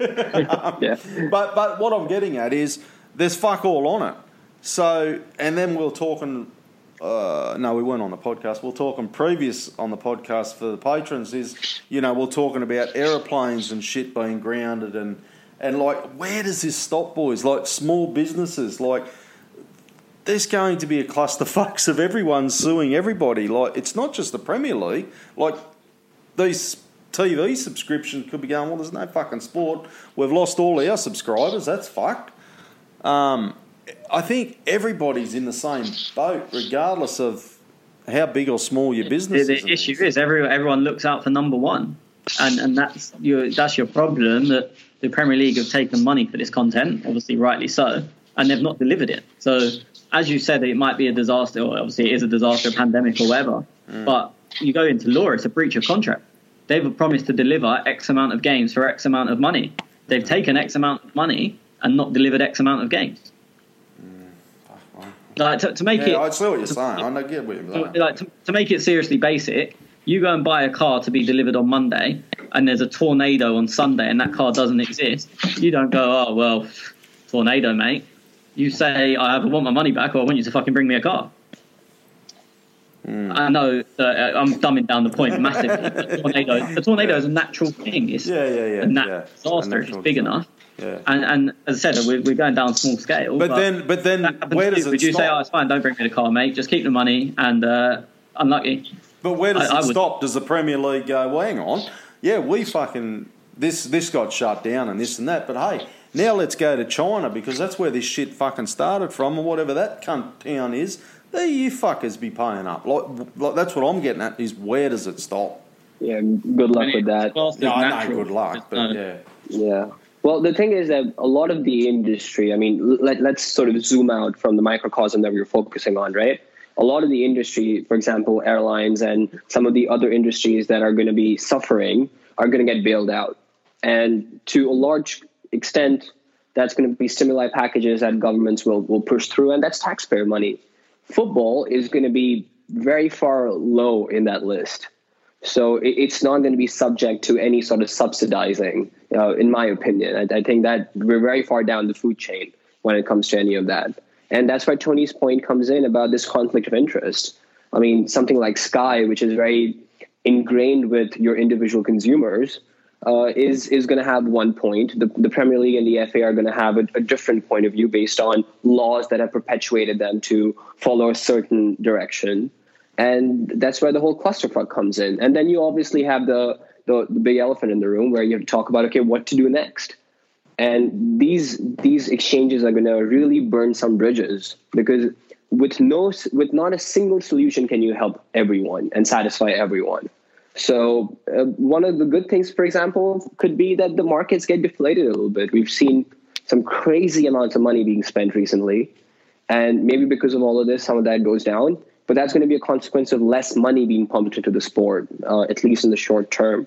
Yeah. But but what I'm getting at is there's fuck all on it. So, and then we we're talking, uh, no, we weren't on the podcast. We we're talking previous on the podcast for the patrons is, you know, we're talking about aeroplanes and shit being grounded and, and like, where does this stop, boys? Like small businesses, like there's going to be a clusterfucks of everyone suing everybody. Like, it's not just the Premier League. Like, these T V subscriptions could be going, well, there's no fucking sport. We've lost all our subscribers. That's fucked. Um, I think everybody's in the same boat, regardless of how big or small your business the, is. the issue is every, everyone looks out for number one, and and that's your that's your problem, that the Premier League have taken money for this content, obviously rightly so, and they've not delivered it. So as you said, it might be a disaster, or obviously it is a disaster, a pandemic or whatever, mm. but you go into law, it's a breach of contract. They've promised to deliver X amount of games for X amount of money. They've taken X amount of money and not delivered X amount of games. Mm. Like to, to make yeah, it, I see what you're saying. I know, get what you're saying. Like to, to make it seriously basic, you go and buy a car to be delivered on Monday, and there's a tornado on Sunday, and that car doesn't exist. You don't go, oh well, tornado, mate. You say, I either want my money back, or I want you to fucking bring me a car. Mm. I know uh, I'm dumbing down the point massively. The tornado, the tornado yeah. is a natural thing. It's yeah, yeah, yeah. a natural yeah. disaster. It's big design. enough. Yeah. And, and as I said, we're, we're going down small scale. But, but then, but then, where does too. it Would you stop? say, oh, it's fine, don't bring me the car, mate. Just keep the money, and uh, unlucky. But where does I, it I stop? Does the Premier League go, well, hang on, yeah, we fucking, this this got shut down and this and that, but hey, now let's go to China because that's where this shit fucking started from, or whatever that cunt town is. There you fuckers be paying up. Like, like that's what I'm getting at is where does it stop? Yeah, good luck with that. Yeah, I know, good luck, but yeah. Yeah. Well, the thing is that a lot of the industry, I mean, let, let's sort of zoom out from the microcosm that we were focusing on, right? A lot of the industry, for example, airlines and some of the other industries that are going to be suffering are going to get bailed out. And to a large extent, that's going to be stimuli packages that governments will, will push through, and that's taxpayer money. Football is going to be very far low in that list. So it, it's not going to be subject to any sort of subsidizing, uh, in my opinion. I, I think that we're very far down the food chain when it comes to any of that. And that's why Tony's point comes in about this conflict of interest. I mean, something like Sky, which is very ingrained with your individual consumers, uh, is is going to have one point. The, the Premier League and the F A are going to have a, a different point of view based on laws that have perpetuated them to follow a certain direction. And that's where the whole clusterfuck comes in. And then you obviously have the, the, the big elephant in the room where you have to talk about, okay, what to do next. And these these exchanges are going to really burn some bridges, because with no with not a single solution can you help everyone and satisfy everyone. So uh, one of the good things, for example, could be that the markets get deflated a little bit. We've seen some crazy amounts of money being spent recently, and maybe because of all of this, some of that goes down. But that's going to be a consequence of less money being pumped into the sport, uh, at least in the short term.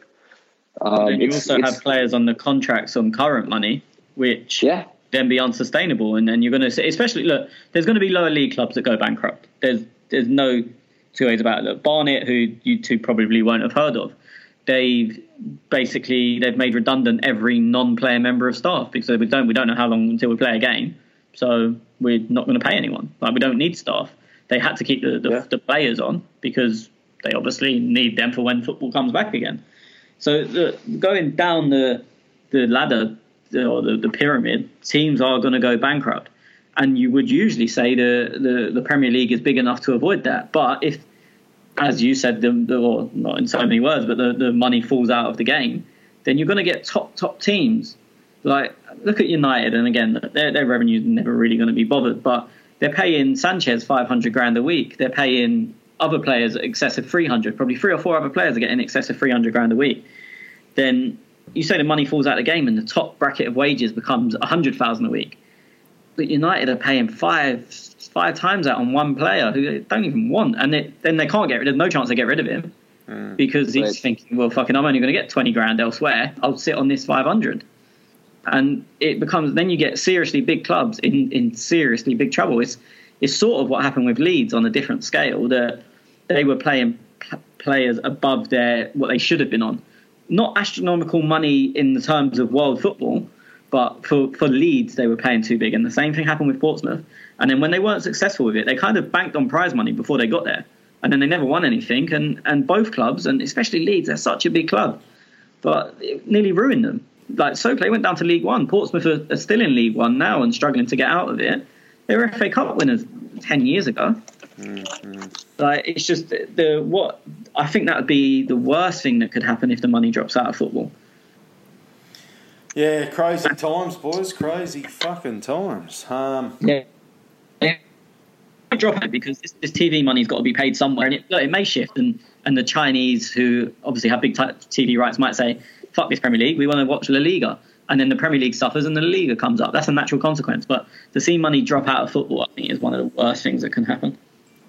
Um, and you also have players on the contracts on current money, which yeah. then be unsustainable. And then you're going to, especially, look, there's going to be lower league clubs that go bankrupt. There's there's no two ways about it. Look, Barnet, who you two probably won't have heard of, they've basically they've made redundant every non-player member of staff, because we don't we don't know how long until we play a game, so we're not going to pay anyone. Like, we don't need staff. They had to keep the the, yeah. the players on because they obviously need them for when football comes back again. So the, going down the the ladder the, or the, the pyramid, teams are going to go bankrupt, and you would usually say the, the, the Premier League is big enough to avoid that. But if, as you said, the, the or not in so many words, but the, the money falls out of the game, then you're going to get top top teams. Like, look at United, and again, their their revenue is never really going to be bothered, but they're paying Sanchez five hundred grand a week. They're paying other players excess of three hundred, probably three or four other players are getting excess of three hundred grand a week. Then you say the money falls out of the game and the top bracket of wages becomes one hundred thousand a week. But United are paying five five times that on one player who they don't even want. And it, then they can't get rid of, there's no chance they get rid of him mm. because he's right. thinking, well, fucking, I'm only going to get twenty grand elsewhere. I'll sit on this five hundred. And it becomes, then you get seriously big clubs in, in seriously big trouble. It's, it's sort of what happened with Leeds on a different scale, that they were playing p- players above their what they should have been on. Not astronomical money in the terms of world football, but for, for Leeds, they were paying too big. And the same thing happened with Portsmouth. And then when they weren't successful with it, they kind of banked on prize money before they got there. And then they never won anything. And, and both clubs, and especially Leeds, they're such a big club, but it nearly ruined them. Like, Sopley went down to League One. Portsmouth are, are still in League One now and struggling to get out of it. They were F A Cup winners ten years ago. Mm-hmm. Like, it's just the, the what I think that would be the worst thing that could happen if the money drops out of football. Yeah, crazy times, boys. Crazy fucking times. Um, yeah. yeah. Drop it because this, this T V money's got to be paid somewhere, and it, look, it may shift. And, and the Chinese, who obviously have big t- T V rights, might say, "Fuck this Premier League. We want to watch La Liga." And then the Premier League suffers and the La Liga comes up. That's a natural consequence. But to see money drop out of football, I think, is one of the worst things that can happen.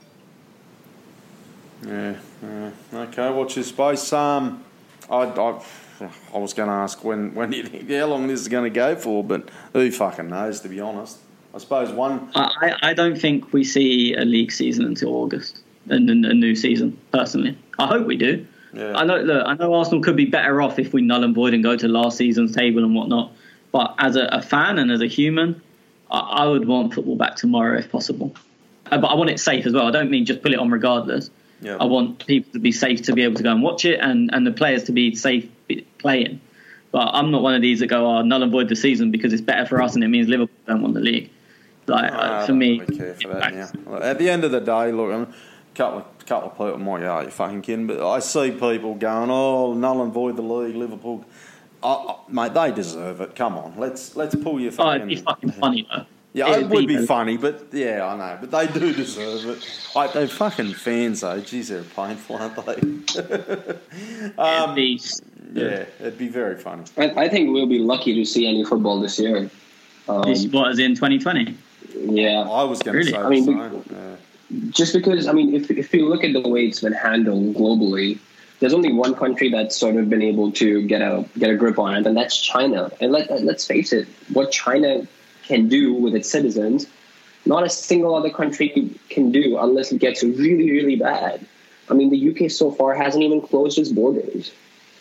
Yeah. yeah. Okay. Watch this space. Um, I, I, I was going to ask when, when do you think, how long this is going to go for, but who fucking knows, to be honest. I suppose one. I, I don't think we see a league season until August, and a, a new season. Personally, I hope we do. Yeah. I know. Look, I know Arsenal could be better off if we null and void and go to last season's table and whatnot. But as a, a fan and as a human, I, I would want football back tomorrow if possible. Uh, but I want it safe as well. I don't mean just put it on regardless. Yeah. I want people to be safe to be able to go and watch it, and, and the players to be safe playing. But I'm not one of these that go, "Oh, null and void the season because it's better for us and it means Liverpool don't want the league." Like, no, uh, for me, really care for that, yeah. At the end of the day, look, a couple of, couple of people might go, "Oh, you're fucking kidding," but I see people going, "Oh, null and void the league, Liverpool." Uh, mate, they deserve it. Come on, let's let's pull your fucking. Oh, it'd be fucking funny though. Yeah, it, it would be, be funny, but yeah, I know, but they do deserve it. Like, they're fucking fans, though. Jeez, they're painful, aren't they? um, be, Yeah, it'd be very funny. I, I think we'll be lucky to see any football this year. Um, This, what, as in twenty twenty? Yeah. I was going to Really? say I mean, the we- same. Yeah. Just because, I mean, if if you look at the way it's been handled globally, there's only one country that's sort of been able to get a get a grip on it, and that's China. And let let's face it, what China can do with its citizens, not a single other country can do unless it gets really, really bad. I mean, the U K so far hasn't even closed its borders.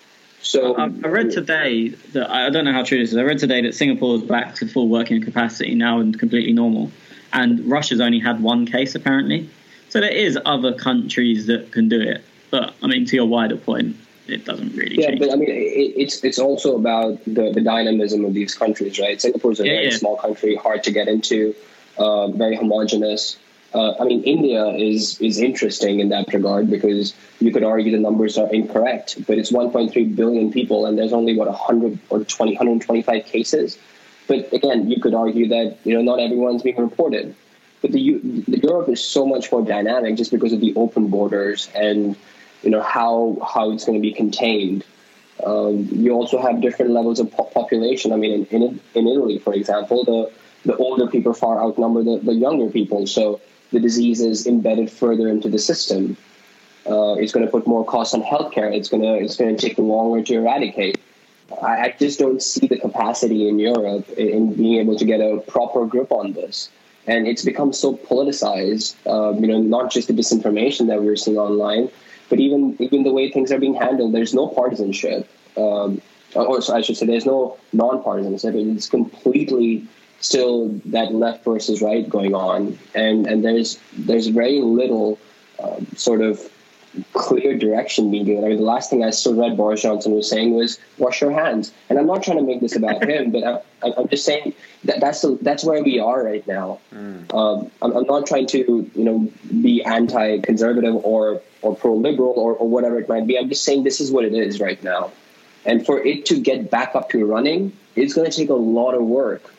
So I, I read today that I don't know how true this is. I read today that Singapore is back to full working capacity now and completely normal, and Russia's only had one case apparently. So there is other countries that can do it, but I mean, to your wider point, it doesn't really yeah, change. but I mean, it, it's it's also about the, the dynamism of these countries, right? Singapore's a Yeah, very yeah. small country, hard to get into, uh, very homogenous. Uh, I mean, India is is interesting in that regard because you could argue the numbers are incorrect, but it's one point three billion people, and there's only what one hundred or twenty, one hundred twenty-five cases. But again, you could argue that you know not everyone's being reported. But the, U- the Europe is so much more dynamic just because of the open borders and you know how how it's going to be contained. Um, you also have different levels of po- population. I mean, in, in in Italy, for example, the the older people far outnumber the, the younger people, so the disease is embedded further into the system. Uh, it's going to put more costs on healthcare. It's going to it's going to take longer to eradicate. I, I just don't see the capacity in Europe in, in being able to get a proper grip on this. And it's become so politicized, um, you know, not just the disinformation that we're seeing online, but even even the way things are being handled. There's no partisanship. Um, or so I should say there's no non-partisanship. It's completely still that left versus right going on. And and there's there's very little um, sort of clear direction being given. I mean, the last thing I still read Boris Johnson was saying was wash your hands. And I'm not trying to make this about him, but I, I'm just saying that that's the, that's where we are right now. Mm. Um, I'm, I'm not trying to you know be anti-conservative or or pro-liberal or, or whatever it might be. I'm just saying this is what it is right now. And for it to get back up to running, it's going to take a lot of work.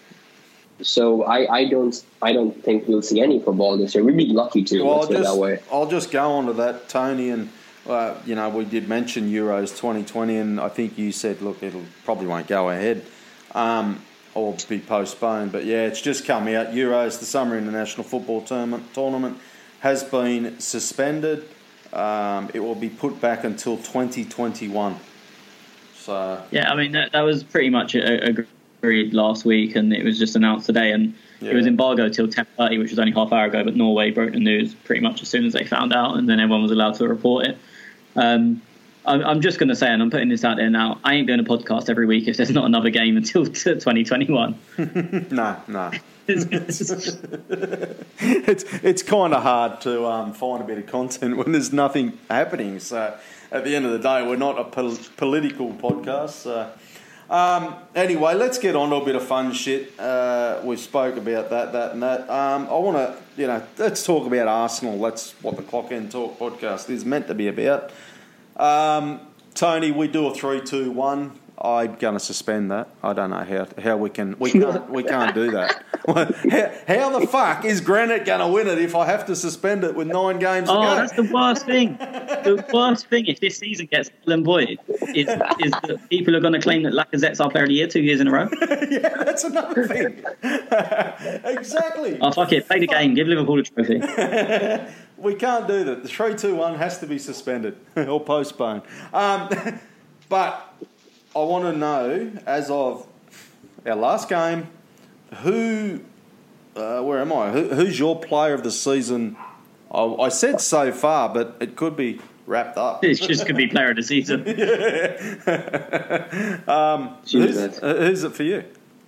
So I, I don't I don't think we'll see any football this year. We'd be lucky to. Well, let's I'll put it just, that way. I'll just go on to that, Tony, and uh, you know we did mention Euros twenty twenty, and I think you said, look, it'll probably won't go ahead um, or be postponed. But yeah, it's just come out. Euros, the Summer International Football Tournament, tournament has been suspended. Um, it will be put back until twenty twenty-one. So yeah, I mean that, that was pretty much a, a agreed last week, and it was just announced today, and yeah. It was embargoed till ten thirty, which was only half hour ago, but Norway broke the news pretty much as soon as they found out, and then everyone was allowed to report it. Um, I'm, I'm just going to say, and I'm putting this out there now, I ain't doing a podcast every week if there's not another game until twenty twenty-one. no, no. it's it's kind of hard to um, find a bit of content when there's nothing happening. So at the end of the day, we're not a pol- political podcast. So. Um, anyway, let's get on to a bit of fun shit. Uh, we spoke about that, that, and that. Um, I want to, you know, let's talk about Arsenal. That's what the Clock End Talk podcast is meant to be about. Um, Tony, we do a three, two, one. I'm going to suspend that. I don't know how how we can we can't we can't do that. how, how the fuck is Granite going to win it if I have to suspend it with nine games oh, to go? Oh, that's the worst thing. The worst thing if this season gets null and void is is that people are going to claim that Lacazette's our player of the year two years in a row. Yeah, that's another thing. Exactly. Oh fuck it, play the game, give Liverpool a trophy. We can't do that. The three, two, one has to be suspended or postponed. Um, but I want to know, as of our last game, who, uh, where am I? Who, who's your player of the season? I, I said so far, but it could be wrapped up. It just could be player of the season. Yeah. um, who's, uh, who's it for you?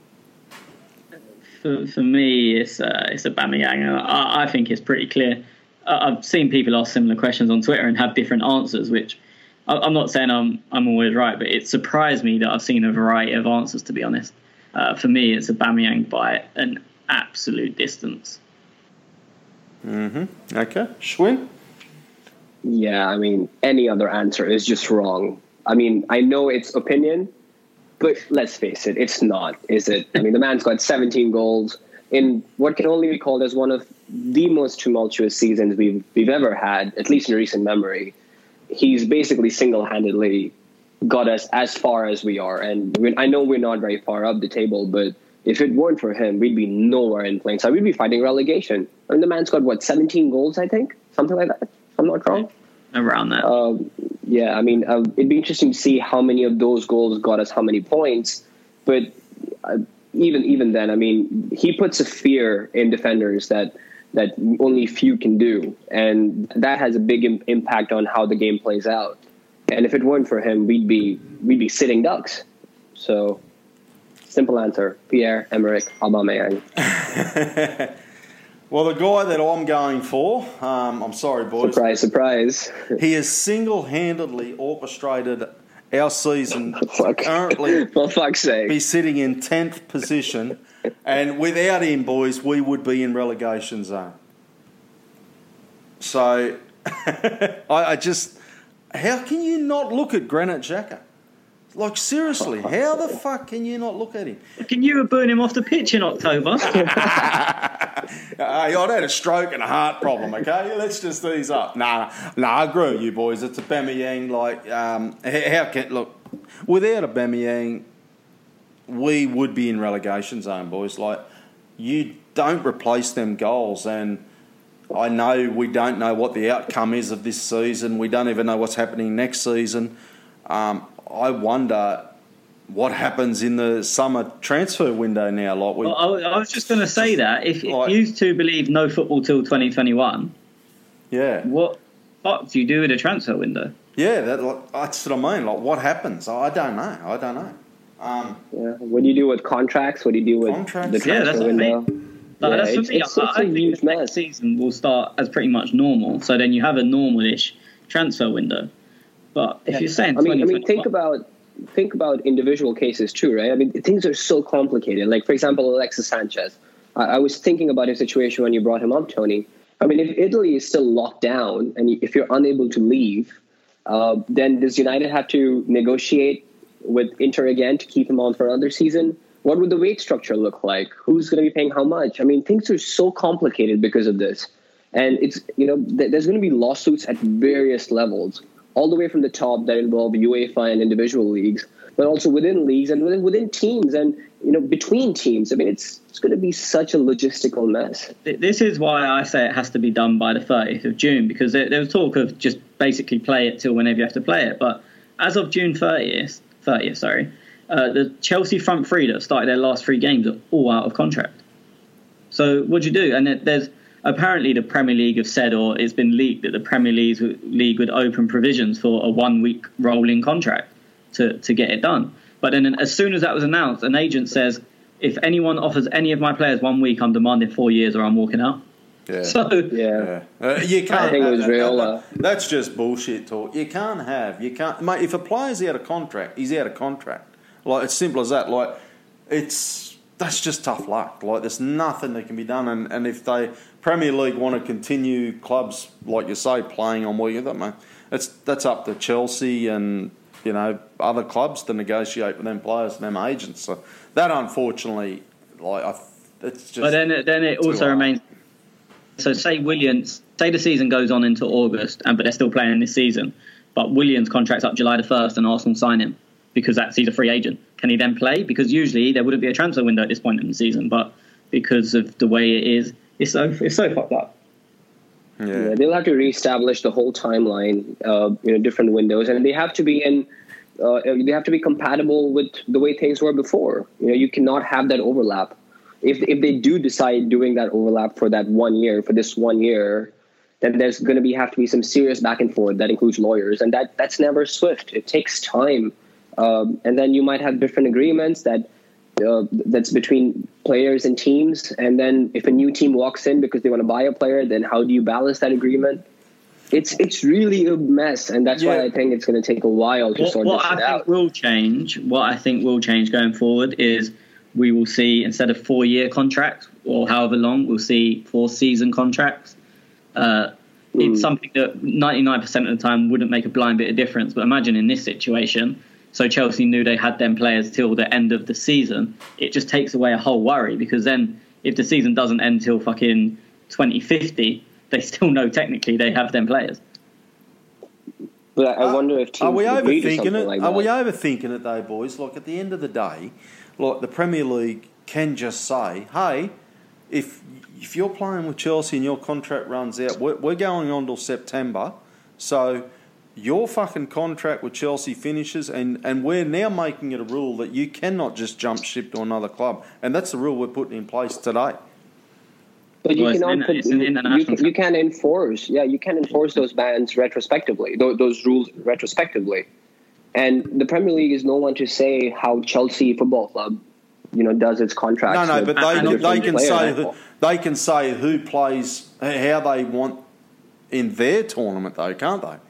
For, for me, it's uh, it's Aubameyang. I, I think it's pretty clear. I've seen people ask similar questions on Twitter and have different answers, which I'm not saying I'm I'm always right, but it surprised me that I've seen a variety of answers, to be honest. Uh, for me, it's Aubameyang by an absolute distance. Mm-hmm. Okay. Schwinn? Yeah, I mean, any other answer is just wrong. I mean, I know it's opinion, but let's face it, it's not, is it? I mean, the man's got seventeen goals in what can only be called as one of the most tumultuous seasons we've we've ever had, at least in recent memory. He's basically single-handedly got us as far as we are. And we, I know we're not very far up the table, but if it weren't for him, we'd be nowhere in plain sight. We'd be fighting relegation. I mean, the man's got, what, seventeen goals, I think? Something like that, if I'm not wrong. Around that. Um, yeah, I mean, uh, it'd be interesting to see how many of those goals got us how many points. But uh, even even then, I mean, he puts a fear in defenders that that only few can do. And that has a big im- impact on how the game plays out. And if it weren't for him, we'd be we'd be sitting ducks. So, simple answer: Pierre-Emerick Aubameyang. Well, the guy that I'm going for, um, I'm sorry, boys. Surprise, surprise. He has single-handedly orchestrated our season Fuck. currently For fuck's sake. be sitting in tenth position, and without him, boys, we would be in relegation zone. So, I, I just, how can you not look at Granit Xhaka? Like, seriously, how the fuck can you not look at him? Can you burn him off the pitch in October? Hey, I'd had a stroke and a heart problem, okay? Let's just ease up. Nah, nah, I agree with you, boys. It's Aubameyang. Like, um, how can... Look, without Aubameyang, we would be in relegation zone, boys. Like, you don't replace them goals, and I know we don't know what the outcome is of this season. We don't even know what's happening next season. Um, I wonder what happens in the summer transfer window now. Like we, well, I, I was just going to say that if, like, if you two believe no football till twenty twenty-one, yeah, what fuck do you do with a transfer window? Yeah, that, like, that's what I mean. Like, what happens? I don't know. I don't know. Um, yeah. What do you do with contracts? What do you do with Contracts? the transfer Yeah, that's what I window? mean. Like, Yeah, that's for it's, me. it's, I, it's I a think huge the next mess. season will start as pretty much normal. So then you have a normal-ish transfer window. But if Yeah. you're saying, I mean, I mean, think about think about individual cases too, right? I mean, things are so complicated. Like, for example, Alexis Sanchez. I, I was thinking about his situation when you brought him up, Tony. I mean, if Italy is still locked down and if you're unable to leave, uh, then does United have to negotiate with Inter again to keep him on for another season? What would the wage structure look like? Who's going to be paying how much? I mean, things are so complicated because of this. And it's, you know, th- there's going to be lawsuits at various levels, all the way from the top that involve UEFA and individual leagues, but also within leagues and within, within teams and, you know, between teams. I mean, it's it's going to be such a logistical mess. This is why I say it has to be done by the thirtieth of June, because there, there was talk of just basically play it till whenever you have to play it. But as of June thirtieth, thirtieth, sorry, uh, the Chelsea front three that have started their last three games are all out of contract. So what do you do? And it, there's apparently the Premier League have said, or it's been leaked, that the Premier League, League would open provisions for a one-week rolling contract to, to get it done. But then as soon as that was announced, an agent says, if anyone offers any of my players one week, I'm demanding four years or I'm walking out. yeah. So Yeah. Yeah. Uh, you can't. I think it was uh, real. uh, Uh, that's just bullshit talk. You can't have. You can't. Mate, if a player's out of contract, he's out of contract. Like, it's simple as that. Like, it's that's just tough luck. Like, there's nothing that can be done. And, and if they Premier League want to continue clubs, like you say, playing on weekend, that mate, it's that's up to Chelsea and, you know, other clubs to negotiate with them players and them agents. So that, unfortunately, like, I, it's just. But then, it- then it also hard. remains. So say Williams, say the season goes on into August, and but they're still playing this season. But Williams' contract's up July the first, and Arsenal sign him because that's he's a free agent. Can he then play? Because usually there wouldn't be a transfer window at this point in the season, but because of the way it is, it's so it's so fucked up. Yeah. Yeah, they'll have to reestablish the whole timeline, uh, you know, different windows, and they have to be in. Uh, they have to be compatible with the way things were before. You know, you cannot have that overlap. If if they do decide doing that overlap for that one year, for this one year, then there's going to be have to be some serious back and forth. That includes lawyers, and that that's never swift. It takes time, um, and then you might have different agreements that. Uh, that's between players and teams, and then if a new team walks in because they want to buy a player, then how do you balance that agreement? It's it's really a mess, and that's Yeah. why I think it's going to take a while to What, sort what this I shit think out. will change, what I think will change going forward is we will see, instead of four-year contracts or however long, we'll see four-season contracts. Uh, Mm. It's something that ninety-nine percent of the time wouldn't make a blind bit of difference. But imagine in this situation, so Chelsea knew they had them players till the end of the season. It just takes away a whole worry, because then if the season doesn't end till fucking twenty fifty, they still know technically they have them players. But I, I wonder if teams are we would agree to overthinking something it? like Are that. we overthinking it though, boys? Like at the end of the day, like the Premier League can just say, "Hey, if if you're playing with Chelsea and your contract runs out, we're, we're going on till September, so your fucking contract with Chelsea finishes, and, and we're now making it a rule that you cannot just jump ship to another club, and that's the rule we're putting in place today." But you Well, it's cannot an- put, it's an you, international you, you can enforce, yeah, you can enforce those bans retrospectively, those, those rules retrospectively. And the Premier League is no one to say how Chelsea Football Club, you know, does its contracts. No, no, with but they different they can players. say who, they can say who plays how they want in their tournament, though, can't they?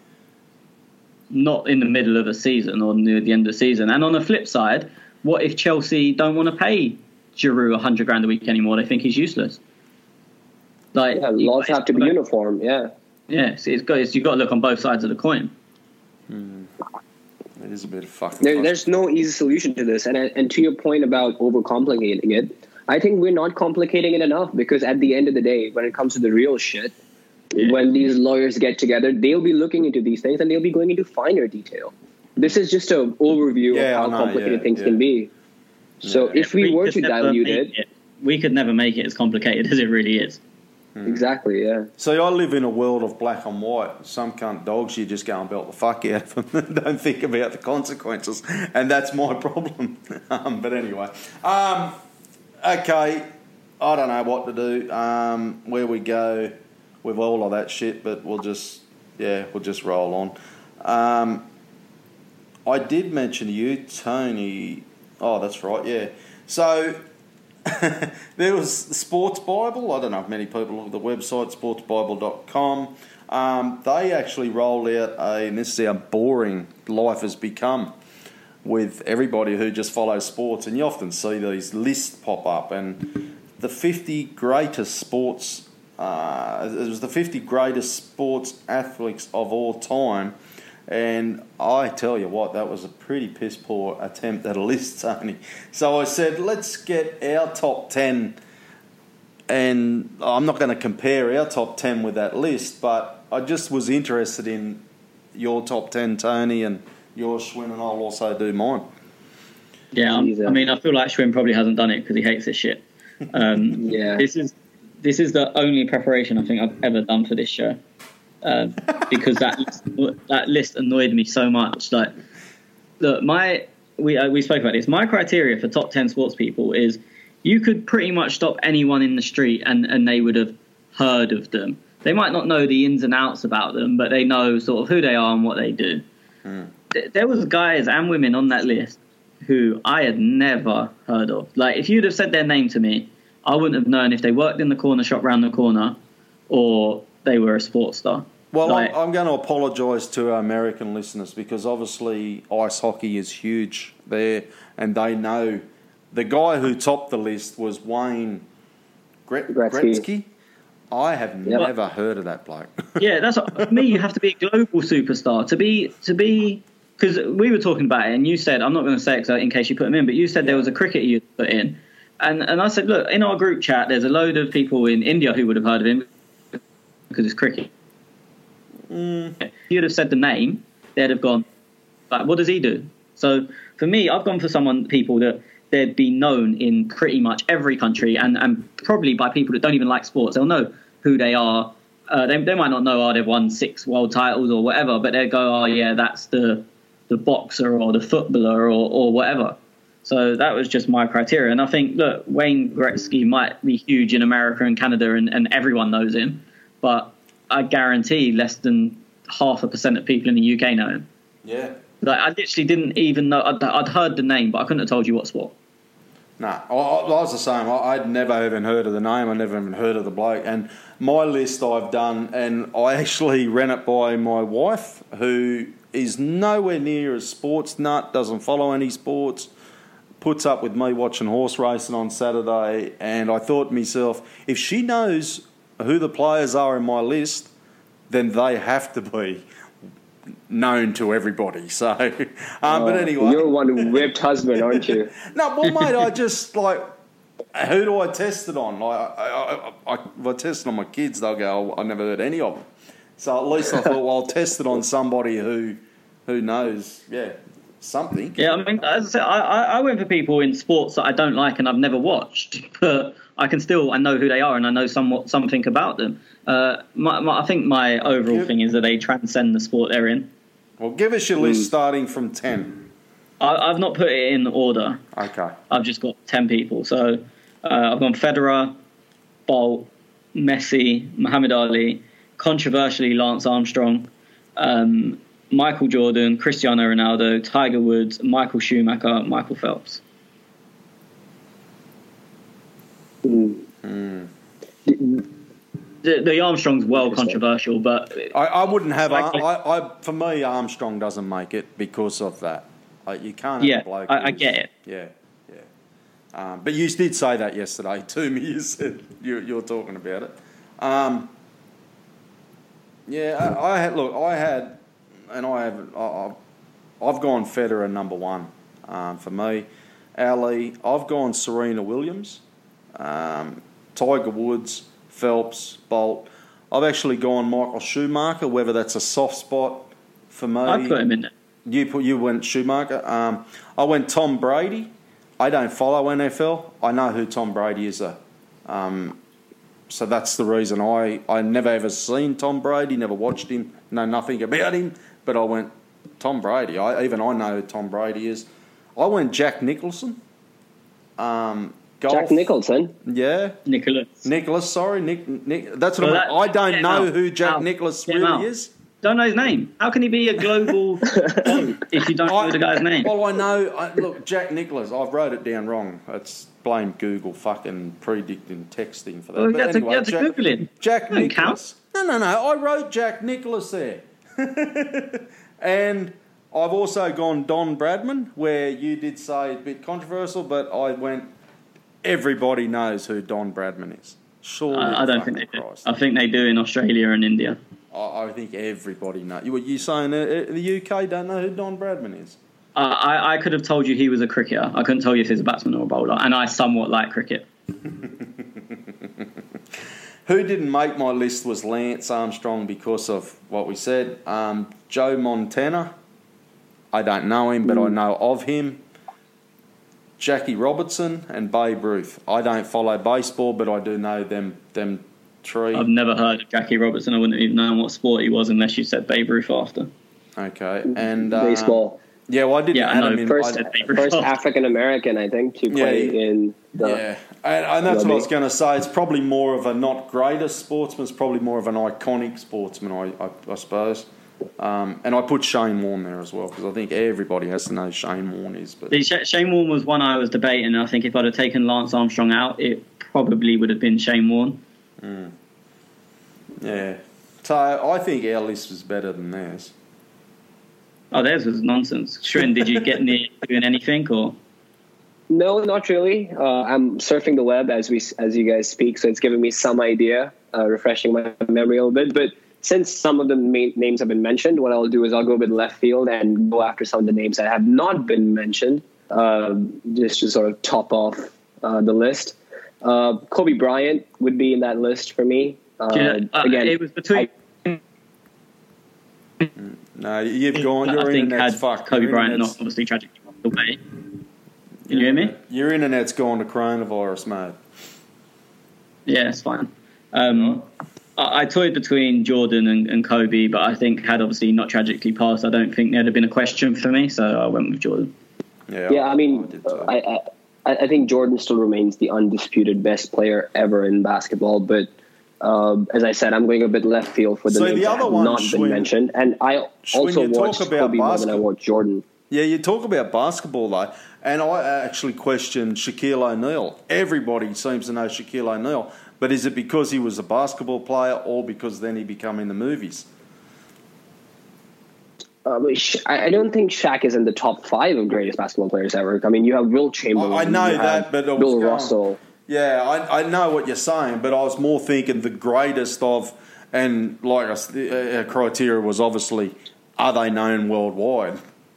Not in the middle of a season or near the end of the season. And on the flip side, what if Chelsea don't want to pay Giroud a hundred grand a week anymore? They think he's useless. Like Yeah, laws have to be like, uniform. Yeah. Yeah, so it's got, it's, you've got to look on both sides of the coin. Mm. It is a bit of fucking. There, there's no easy solution to this. And and to your point about overcomplicating it, I think we're not complicating it enough, because at the end of the day, when it comes to the real shit, Yeah. when these lawyers get together, they'll be looking into these things and they'll be going into finer detail. This is just an overview Yeah, of how I know, complicated yeah, things yeah. can be. So Yeah. if we, were could to never dilute make it, it, we could never make it as complicated as it really is. exactly, yeah. See, I live in a world of black and white. Some cunt dogs, you just go and belt the fuck out of them and don't think about the consequences. And that's my problem. um, but anyway. Um, okay, I don't know what to do, um, where we go with all of that shit, but we'll just, yeah, we'll just roll on. Um, I did mention to you, Tony, oh, that's right, yeah. So... there was the Sports Bible. I don't know if many people look at the website, sports bible dot com. Um, they actually rolled out a, and this is how boring life has become with everybody who just follows sports, and you often see these lists pop up, and the fifty greatest sports, uh, it was the fifty greatest sports athletes of all time. And I tell you what, that was a pretty piss poor attempt at a list, Tony. So I said, let's get our top ten, and I'm not going to compare our top ten with that list, but I just was interested in your top ten, Tony, and yours, Schwinn, and I'll also do mine. Yeah, um, I mean, I feel like Schwinn probably hasn't done it because he hates this shit. Um, Yeah. This is this is the only preparation I think I've ever done for this show. Uh, because that list, that list annoyed me so much. Like, look, my we uh, we spoke about this. My criteria for top ten sports people is you could pretty much stop anyone in the street and, and they would have heard of them. They might not know the ins and outs about them, but they know sort of who they are and what they do. Mm. Th- there was guys and women on that list who I had never heard of. Like, if you'd have said their name to me, I wouldn't have known if they worked in the corner shop round the corner or they were a sports star. Well, Like- I'm, I'm going to apologise to our American listeners, because obviously ice hockey is huge there, and they know the guy who topped the list was Wayne Gret- Gretzky. Gretzky. I have Yep. never heard of that bloke. Yeah, that's what, for me. You have to be a global superstar to be to be because we were talking about it, and you said, I'm not going to say it 'cause in case you put him in, but you said there was a cricketer you put in, and and I said, look, in our group chat, there's a load of people in India who would have heard of him because it's cricket. Mm. If you'd have said the name, they'd have gone, like, what does he do? So for me, I've gone for someone, people that they'd be known in pretty much every country, and, and probably by people that don't even like sports. They'll know who they are. Uh, they, they might not know, oh, they've won six world titles or whatever, but they'll go, oh, yeah, that's the the boxer or the footballer or, or whatever. So that was just my criteria. And I think, look, Wayne Gretzky might be huge in America and Canada, and, and everyone knows him, but I guarantee less than half a percent of people in the U K know him. Yeah. Like, I literally didn't even know. I'd, I'd heard the name, but I couldn't have told you what sport. Nah, I, I was the same. I, I'd never even heard of the name. I never even heard of the bloke. And my list I've done, and I actually ran it by my wife, who is nowhere near a sports nut, doesn't follow any sports, puts up with me watching horse racing on Saturday. And I thought to myself, if she knows who the players are in my list, then they have to be known to everybody. So, um, but anyway, You're one whipped husband, aren't you? no, well, mate, I just like, who do I test it on? Like, I, I, I, I, if I test it on my kids, they'll go, oh, I never heard any of them. So at least I thought, well, I'll test it on somebody who who knows, yeah, something. Yeah, I mean, as I said, I, I went for people in sports that I don't like and I've never watched, but I can still, I know who they are and I know somewhat something about them. Uh, my, my, I think my overall Give, thing is that they transcend the sport they're in. Well, give us your list mm. starting from ten. I, I've not put it in order. Okay. I've just got ten people. So uh, I've gone Federer, Bolt, Messi, Muhammad Ali, controversially Lance Armstrong, um, Michael Jordan, Cristiano Ronaldo, Tiger Woods, Michael Schumacher, Michael Phelps. Mm. Mm. The, the Armstrong's well controversial, but I, I wouldn't have. I, I, I, for me, Armstrong doesn't make it because of that. Like, you can't. Have yeah, a bloke I, I get it. Yeah, yeah. Um, but you did say that yesterday to me. You said you, you were talking about it. Um, yeah, I, I had. Look, I had, and I have. I, I've gone Federer number one um, for me. Ali, I've gone Serena Williams, um, Tiger Woods, Phelps, Bolt. I've actually gone Michael Schumacher, whether that's a soft spot for me. I put him in there. You put you went Schumacher. Um, I went Tom Brady. I don't follow N F L. I know who Tom Brady is, though. Um, so that's the reason I I never ever seen Tom Brady, never watched him, know nothing about him. But I went Tom Brady. I even I know who Tom Brady is. I went Jack Nicholson. Um, Golf. Jack Nicholson? Yeah. Nicholas. Nicholas, sorry. Nick, Nick, that's what well, I mean. I don't know out. who Jack out. Nicholas get really is. Don't know his name. How can he be a global if you don't know I, the guy's name? Well, I know. I, look, Jack Nicholas, I've wrote it down wrong. It's blame Google fucking predicting texting for that. Well, but you have anyway, to, to Jack, Google it. Jack Nicholas. Count. No, no, no. I wrote Jack Nicholas there. And I've also gone Don Bradman, where you did say a bit controversial, but I went, everybody knows who Don Bradman is. Surely, I, I don't think they Christ. do. I think they do in Australia and India. I, I think everybody knows. You, you saying uh, the U K don't know who Don Bradman is? Uh, I, I could have told you he was a cricketer. I couldn't tell you if he's a batsman or a bowler, and I somewhat like cricket. Who didn't make my list was Lance Armstrong because of what we said. Um, Joe Montana, I don't know him, but I know of him. Jackie Robertson and Babe Ruth. I don't follow baseball, but I do know them them three. I've never heard of Jackie Robertson. I wouldn't even know what sport he was unless you said Babe Ruth after. Okay, and uh, baseball. Yeah, well, I didn't. Yeah, I know. Him First, I, first African American, I think, to play yeah, in the. Yeah, and, and that's what I was going to say. It's probably more of a not greatest sportsman. It's probably more of an iconic sportsman, I, I, I suppose. Um, and I put Shane Warne there as well because I think everybody has to know who Shane Warne is. But Shane Warne was one I was debating, and I think if I'd have taken Lance Armstrong out, it probably would have been Shane Warne. Mm. Yeah, so I think our list was better than theirs. Oh, theirs was nonsense. Shrin, did you get near doing anything or? No, not really. Uh, I'm surfing the web as we as you guys speak, so it's giving me some idea, uh, refreshing my memory a little bit. But since some of the main names have been mentioned, what I'll do is I'll go with left field and go after some of the names that have not been mentioned, uh, just to sort of top off uh, the list. Uh, Kobe Bryant would be in that list for me. Uh, yeah, uh, again, it was between. I, No, you've gone. Your I think internet's had fucked. Kobe Your Bryant internet's, not obviously tragically passed away. Can you hear me? Your internet's gone to coronavirus mode. Yeah, it's fine. Um, I, I toyed between Jordan and, and Kobe, but I think had obviously not tragically passed, I don't think there'd have been a question for me, so I went with Jordan. Yeah, yeah. I, I mean, I, did too. I, I I think Jordan still remains the undisputed best player ever in basketball, but. Um, as I said, I'm going a bit left field for the so names the that other have one, not Schwinn, been mentioned. And I also watched Kobe more than I watched Jordan. Yeah, you talk about basketball, though, and I actually question Shaquille O'Neal. Everybody seems to know Shaquille O'Neal, but is it because he was a basketball player or because then he became in the movies? Uh, I don't think Shaq is in the top five of greatest basketball players ever. I mean, you have Wilt Chamberlain. I, I know that, but I was Bill going, Russell. Yeah, I, I know what you're saying, but I was more thinking the greatest of, and like us, the uh, criteria was obviously, are they known worldwide?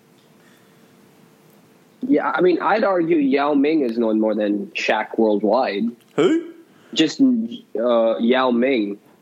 Yeah, I mean, I'd argue Yao Ming is known more than Shaq worldwide. Who? Just uh, Yao Ming.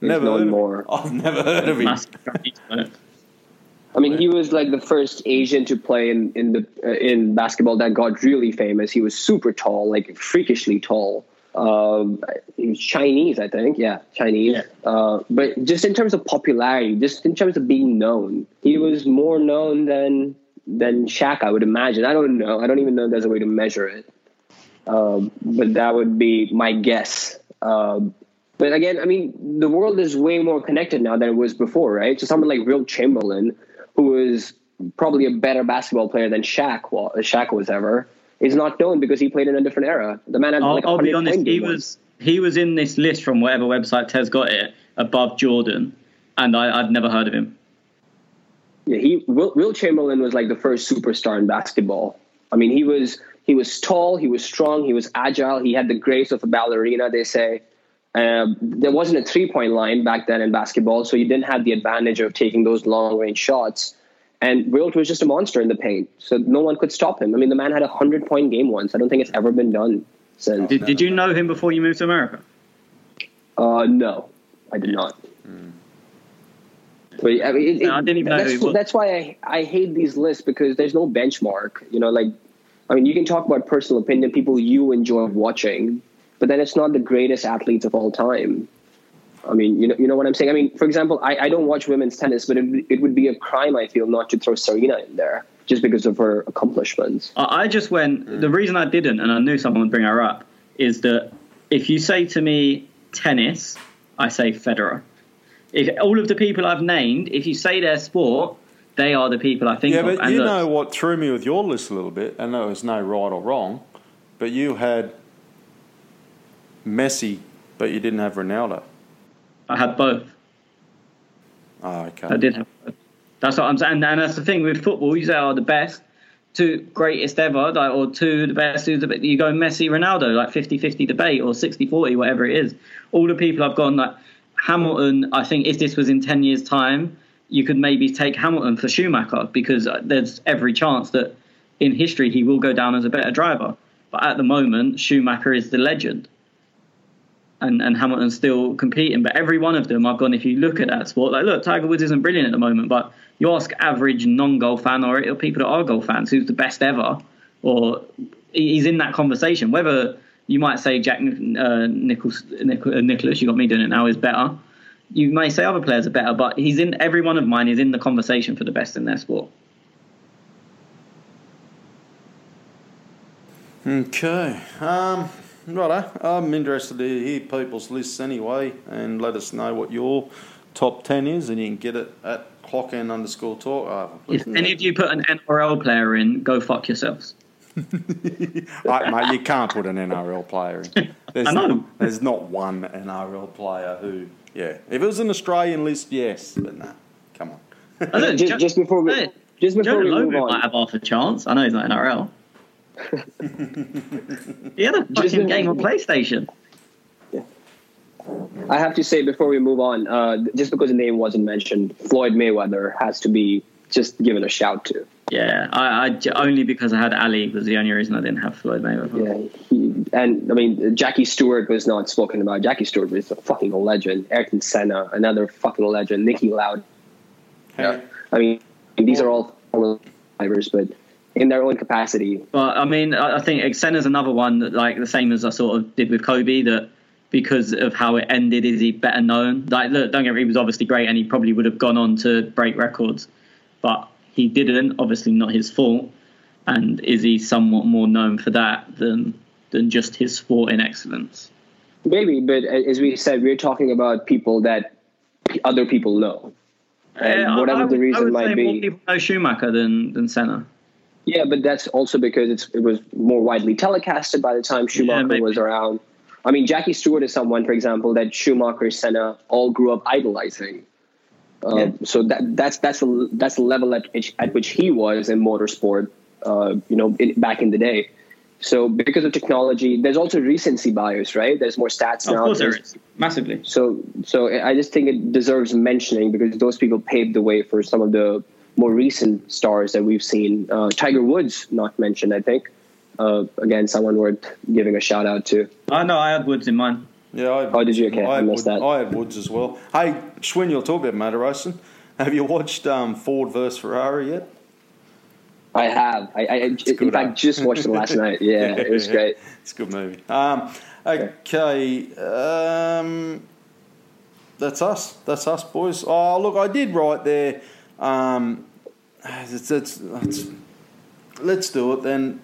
is Never known heard of more. him. I've never heard of him. Massive expert. I mean, he was like the first Asian to play in in the uh, in basketball that got really famous. He was super tall, like freakishly tall. Um, he was Chinese, I think. Yeah, Chinese. Yeah. Uh, but just in terms of popularity, just in terms of being known, he was more known than than Shaq, I would imagine. I don't know. I don't even know if there's a way to measure it. Um, but that would be my guess. Um, but again, I mean, the world is way more connected now than it was before, right? So someone like Wilt Chamberlain, who was probably a better basketball player than Shaq was, Shaq was ever, is not known because he played in a different era. The man had I'll, like I'll be one hundred honest, he games. was he was in this list from whatever website Tez got it above Jordan, and I, I've never heard of him. Yeah, he Wilt, Wilt Chamberlain was like the first superstar in basketball. I mean, he was he was tall, he was strong, he was agile, he had the grace of a ballerina, they say. Um, there wasn't a three-point line back then in basketball, so you didn't have the advantage of taking those long-range shots. And Wilt was just a monster in the paint, so no one could stop him. I mean, the man had a hundred-point game once. I don't think it's ever been done since. Did, did you know him before you moved to America? Uh, no, I did not. Mm. But I mean, it, No, I didn't even know that's, who he was. that's why I, I hate these lists, because there's no benchmark. You know, like, I mean, you can talk about personal opinion, people you enjoy watching, but then it's not the greatest athletes of all time. I mean, you know, you know what I'm saying? I mean, for example, I, I don't watch women's tennis, but it, it would be a crime, I feel, not to throw Serena in there just because of her accomplishments. I I just went, the reason I didn't, and I knew someone would bring her up, is that if you say to me tennis, I say Federer. If all of the people I've named, if you say their sport, they are the people I think Yeah, of. but And you look, know what threw me with your list a little bit, and there was no right or wrong, but you had Messi, but you didn't have Ronaldo. I had both. Oh, okay. I did have both. That's what I'm saying. And that's the thing with football. You say, oh, the best, two greatest ever, like, or two the best, who's the best. You go Messi, Ronaldo, like fifty-fifty debate, or sixty forty, whatever it is. All the people I've gone, like Hamilton, I think if this was in ten years' time, you could maybe take Hamilton for Schumacher, because there's every chance that in history he will go down as a better driver. But at the moment, Schumacher is the legend. And, and Hamilton's still competing. But every one of them, I've gone, if you look at that sport, like, look, Tiger Woods isn't brilliant at the moment, but you ask average non-golf fan or, or people that are golf fans, who's the best ever, or he's in that conversation. Whether you might say Jack uh, Nichols, Nic- uh, Nicholas, you got me doing it now, is better. You may say other players are better, but he's in every one of mine is in the conversation for the best in their sport. Okay. Um, righto. I'm interested to hear people's lists anyway, and let us know what your top ten is, and you can get it at clockend underscore talk. Oh, If any of you put an N R L player in, go fuck yourselves. Right, mate, you can't put an N R L player in. There's I know. Not, there's not one N R L player who, yeah. If it was an Australian list, yes, but nah, come on. I don't, Just, just before we, just before Jonah we move Lomu on. might have half a chance. I know he's not N R L. He had a Just fucking in- game on PlayStation. I have to say before we move on, uh, just because the name wasn't mentioned, Floyd Mayweather has to be just given a shout to. Yeah, I, I only because I had Ali was the only reason I didn't have Floyd Mayweather. Yeah, he, and I mean, Jackie Stewart was not spoken about. Jackie Stewart was a fucking legend. Ayrton Senna, another fucking legend. Nicky Lauda. Hey, I mean, these are all drivers, but in their own capacity. But I mean, I I think Senna's another one that, like the same as I sort of did with Kobe, that because of how it ended, is he better known? Like, look, don't get me wrong, he was obviously great, and he probably would have gone on to break records, but he didn't. Obviously, not his fault. And is he somewhat more known for that than than just his sporting excellence? Maybe, but as we said, we're talking about people that other people know. And Yeah, I- whatever I the would- reason I would might say be. more people know Schumacher than than Senna. Yeah, but that's also because it's, it was more widely telecasted by the time Schumacher maybe. was around. I mean, Jackie Stewart is someone, for example, that Schumacher, Senna all grew up idolizing. Uh, Yeah. So that that's that's the that's the level at which, at which he was in motorsport. Uh, you know, in, back in the day. So because of technology, there's also recency bias, right? There's more stats Of now. course, there There's- is massively. So, so I just think it deserves mentioning because those people paved the way for some of the more recent stars that we've seen. Uh, Tiger Woods, not mentioned, I think. Uh, again, someone worth giving a shout out to. I know I had Woods in mind. Yeah, I had, Oh, did you? Okay, I, I had missed Wood, that. I had Woods as well. Hey, Schwinn, you're talking about motor racing. Have you watched um, Ford versus Ferrari yet? I have. I, I in good, fact huh? just watched it last night. Yeah, it was great. It's a good movie. Um, okay, um, that's us. That's us, boys. Oh, look, I did write there. Um, it's, it's, it's, let's do it then.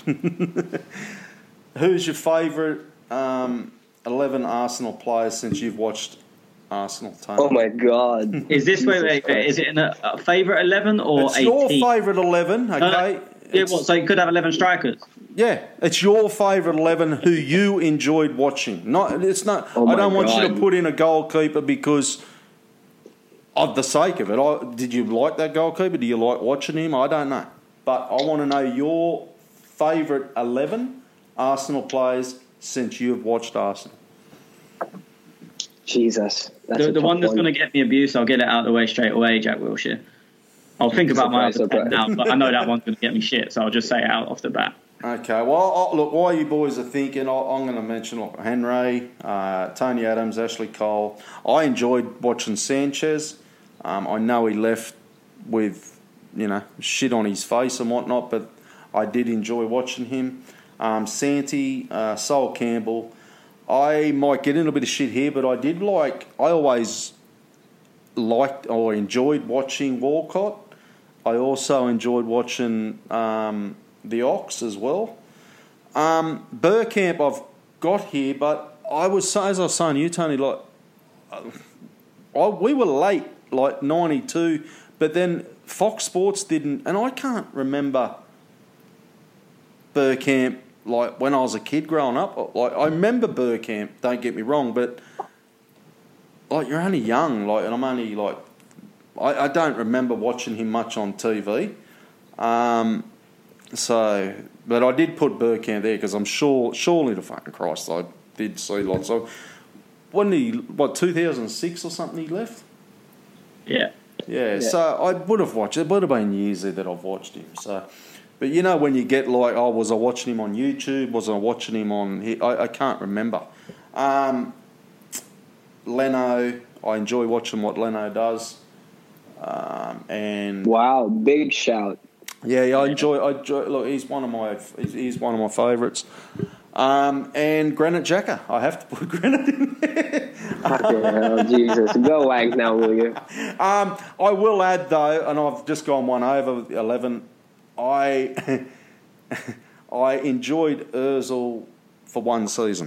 Who's your favourite um, eleven Arsenal players since you've watched Arsenal, Tony? Oh my God! Is this wait, wait, wait, is it in a, a favourite eleven or It's a your team? favourite eleven, okay? No, no. Yeah, It's- what, so you could have eleven strikers. Yeah, it's your favourite eleven who you enjoyed watching. Not, it's not. Oh I my don't want you to God. put in a goalkeeper because of the sake of it. I, did you like that goalkeeper? Do you like watching him? I don't know, but I want to know your favourite eleven Arsenal players since you've watched Arsenal. Jesus, that's The, a the tough one that's going to get me abuse, I'll get it out of the way straight away. Jack Wilshere. I'll think about my Surprise, other ten surprise. now, but I know that one's going to get me shit, so I'll just say it out off the bat. Okay, well, I, look, while you boys are thinking, I, I'm going to mention look, Henry, uh, Tony Adams, Ashley Cole. I enjoyed watching Sanchez. Um, I know he left with, you know, shit on his face and whatnot, but I did enjoy watching him. Um, Santi, uh, Sol Campbell. I might get in a bit of shit here, but I did like, I always liked or enjoyed watching Walcott. I also enjoyed watching um, the Ox as well. Um, Burkamp I've got here, but I was, as I was saying to you, Tony, like, I, we were late, like ninety-two, but then Fox Sports didn't, and I can't remember Burkamp like when I was a kid growing up. Like I remember Burkamp, don't get me wrong, but like you're only young, like, and I'm only like, I, I don't remember watching him much on T V. Um, so, but I did put Burkamp there because I'm sure, surely to fucking Christ, I did see lots of. Wasn't he what two thousand six or something? He left. Yeah. Yeah, Yeah. so I would have watched it. Would have been years there that I've watched him. So, but you know when you get like, oh, was I watching him on YouTube? Was I watching him on? He, I, I can't remember. Um, Leno, I enjoy watching what Leno does. Um, and Wow, big shout. yeah, yeah, I enjoy. I enjoy, look, he's one of my he's, he's one of my favourites. Um, and Granit Xhaka, I have to put Granit in there. Fucking hell, Jesus. Go wank now, will you? Um, I will add though, and I've just gone one over eleven. I I enjoyed Özil for one season.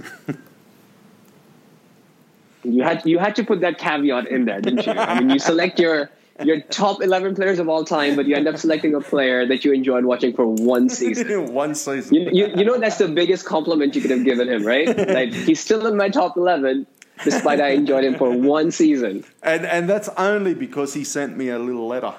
You had you had to put that caveat in there, didn't you? I mean, you select your your top eleven players of all time, but you end up selecting a player that you enjoyed watching for one season. One season. You, you, you know that's the biggest compliment you could have given him, right? Like, he's still in my top eleven, despite I enjoyed him for one season. And and that's only because he sent me a little letter.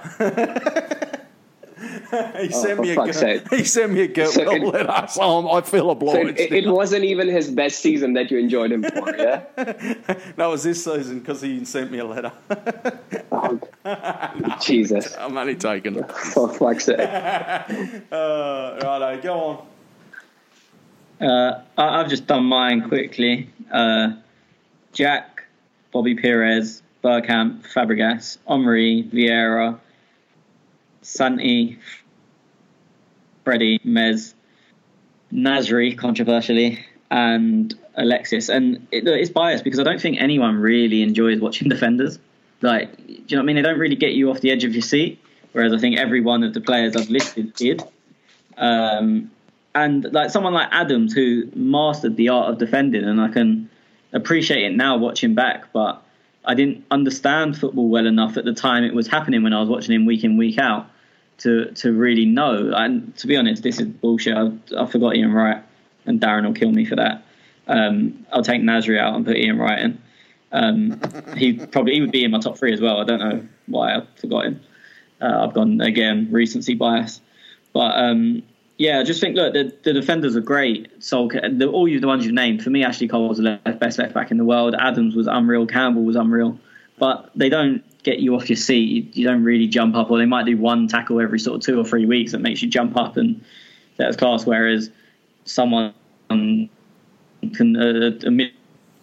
he Oh, sent for me a fuck's sake. he sent me a get So well it- letter, so I'm, I feel So obliged. it, it wasn't even his best season that you enjoyed him for, yeah? That was this season because he sent me a letter. Oh, Jesus. I'm only taking it. For fuck's sake. Uh, righto, go on. Uh, I, I've just done mine quickly. Uh, Jack, Bobby Perez, Bergkamp, Fabregas, Omri, Vieira, Santi, Freddie, Mez, Nasri, controversially, and Alexis. And it, it's biased because I don't think anyone really enjoys watching defenders. Like, do you know what I mean? They don't really get you off the edge of your seat, whereas I think every one of the players I've listed did. Um, and like someone like Adams, who mastered the art of defending, and I can appreciate it now watching back, but I didn't understand football well enough at the time it was happening when I was watching him week in, week out to to really know. And to be honest, this is bullshit. I, I forgot Ian Wright, and Darren will kill me for that. Um, I'll take Nasri out and put Ian Wright in. Um, he probably he would be in my top three as well. I don't know why I forgot him. Uh, I've gone again recency bias, but um, yeah, I just think look, the, the defenders are great. So the, all you the ones you've named for me, Ashley Cole was the left, best left back in the world. Adams was unreal. Campbell was unreal, but they don't get you off your seat. You, you don't really jump up, or they might do one tackle every sort of two or three weeks that makes you jump up and that's class. Whereas someone can uh, a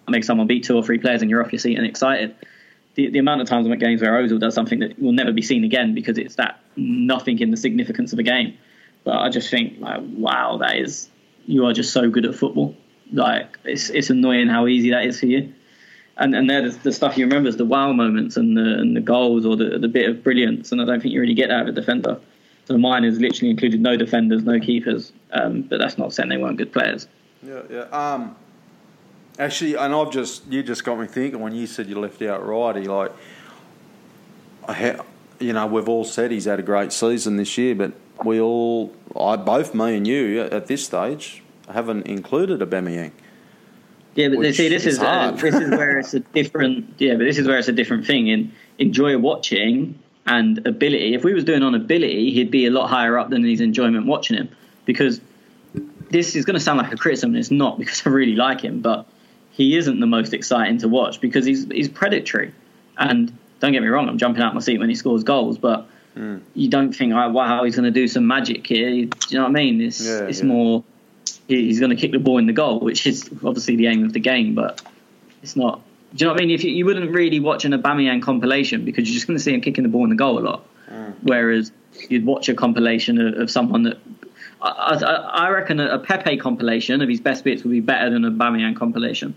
make someone beat two or three players and you're off your seat and excited. The, the amount of times I'm at games where Ozil does something that will never be seen again because it's that nothing in the significance of a game. But I just think, like, wow, that is, you are just so good at football. Like, it's it's annoying how easy that is for you. And and they're the, the stuff you remember is the wow moments and the and the goals or the, the bit of brilliance. And I don't think you really get that out of a defender. So mine has literally included no defenders, no keepers. Um, but that's not saying they weren't good players. Yeah, yeah. Um, actually, and I've just you just got me thinking when you said you left out Righty. Like, I ha- you know, we've all said he's had a great season this year, but we all, I both me and you at this stage, haven't included Aubameyang. Yeah, but see, this is, is uh, this is where it's a different. Yeah, but this is where it's a different thing. In enjoy watching and ability. If we was doing on ability, he'd be a lot higher up than his enjoyment watching him. Because this is going to sound like a criticism, and it's not, because I really like him, but he isn't the most exciting to watch because he's he's predatory. And don't get me wrong, I'm jumping out my seat when he scores goals, but mm. you don't think, oh, wow, he's going to do some magic here. You, do you know what I mean? It's yeah, it's yeah. more. He's going to kick the ball in the goal, which is obviously the aim of the game, but it's not. Do you know what I mean? If you, you wouldn't really watch an Aubameyang compilation because you're just going to see him kicking the ball in the goal a lot. Mm. Whereas you'd watch a compilation of, of someone that I, I, I reckon a, a Pepe compilation of his best bits would be better than an Aubameyang compilation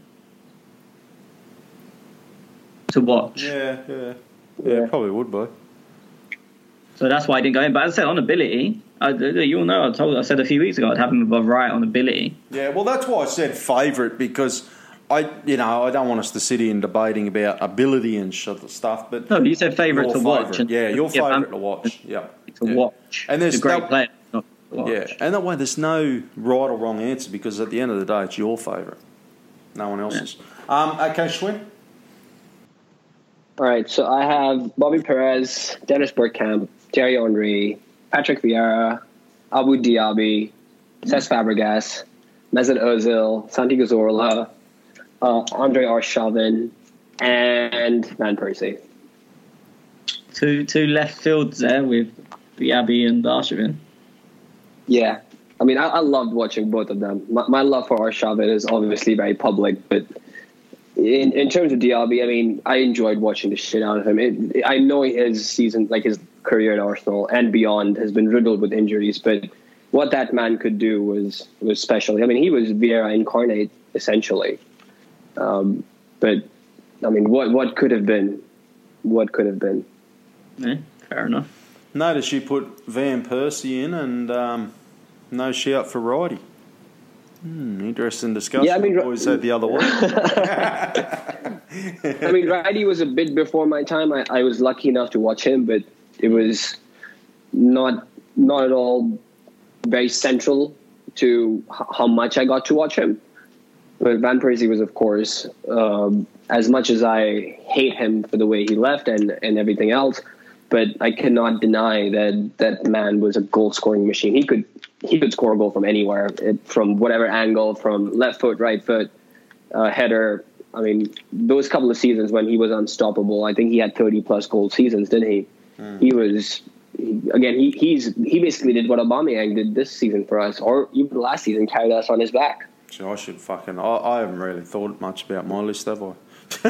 to watch. Yeah, yeah, yeah, yeah. Probably would be. So that's why I didn't go in. But as I said, on ability, I, you all know I told I said a few weeks ago I'd have him above Wright on ability. Yeah, well, that's why I said favourite, because I, you know, I don't want us to sit here and debating about ability and stuff. But no, you said favourite to watch. And, yeah, your yeah, favourite to watch. Yeah, to yeah. watch. And there's a great no, player. Not to watch. Yeah, and that way there's no right or wrong answer because at the end of the day, it's your favourite, no one else's. Yeah. Um, okay, Schwinn. All right, so I have Bobby Perez, Dennis Bergkamp, Thierry Henry, Patrick Vieira, Abu Diaby, Cesc Fabregas, Mesut Ozil, Santi Cazorla, uh, Andre Arshavin, and Van Persie. Two two left fields there with Diaby and Arshavin. Yeah, I mean, I, I loved watching both of them. My, my love for Arshavin is obviously very public, but in in terms of Diaby, I mean, I enjoyed watching the shit out of him. It, I know his season, like his career at Arsenal and beyond, has been riddled with injuries, but what that man could do was was special. I mean, he was Vieira incarnate, essentially. Um, but I mean, what what could have been? What could have been? Yeah, fair enough. Notice you put Van Persie in, and um, no shout for Righty. Hmm, interesting discussion. Yeah, I mean, always said the other one. I mean, Righty was a bit before my time. I, I was lucky enough to watch him, but it was not not at all very central to h- how much I got to watch him. But Van Persie was, of course, um, as much as I hate him for the way he left and, and everything else, but I cannot deny that that man was a goal-scoring machine. He could he could score a goal from anywhere, it, from whatever angle, from left foot, right foot, uh, header. I mean, those couple of seasons when he was unstoppable, I think he had thirty-plus goal seasons, didn't he? Mm. He was, he, again, he he's he basically did what Aubameyang did this season for us, or even last season, carried us on his back. So I should fucking, I, I haven't really thought much about my list, have I?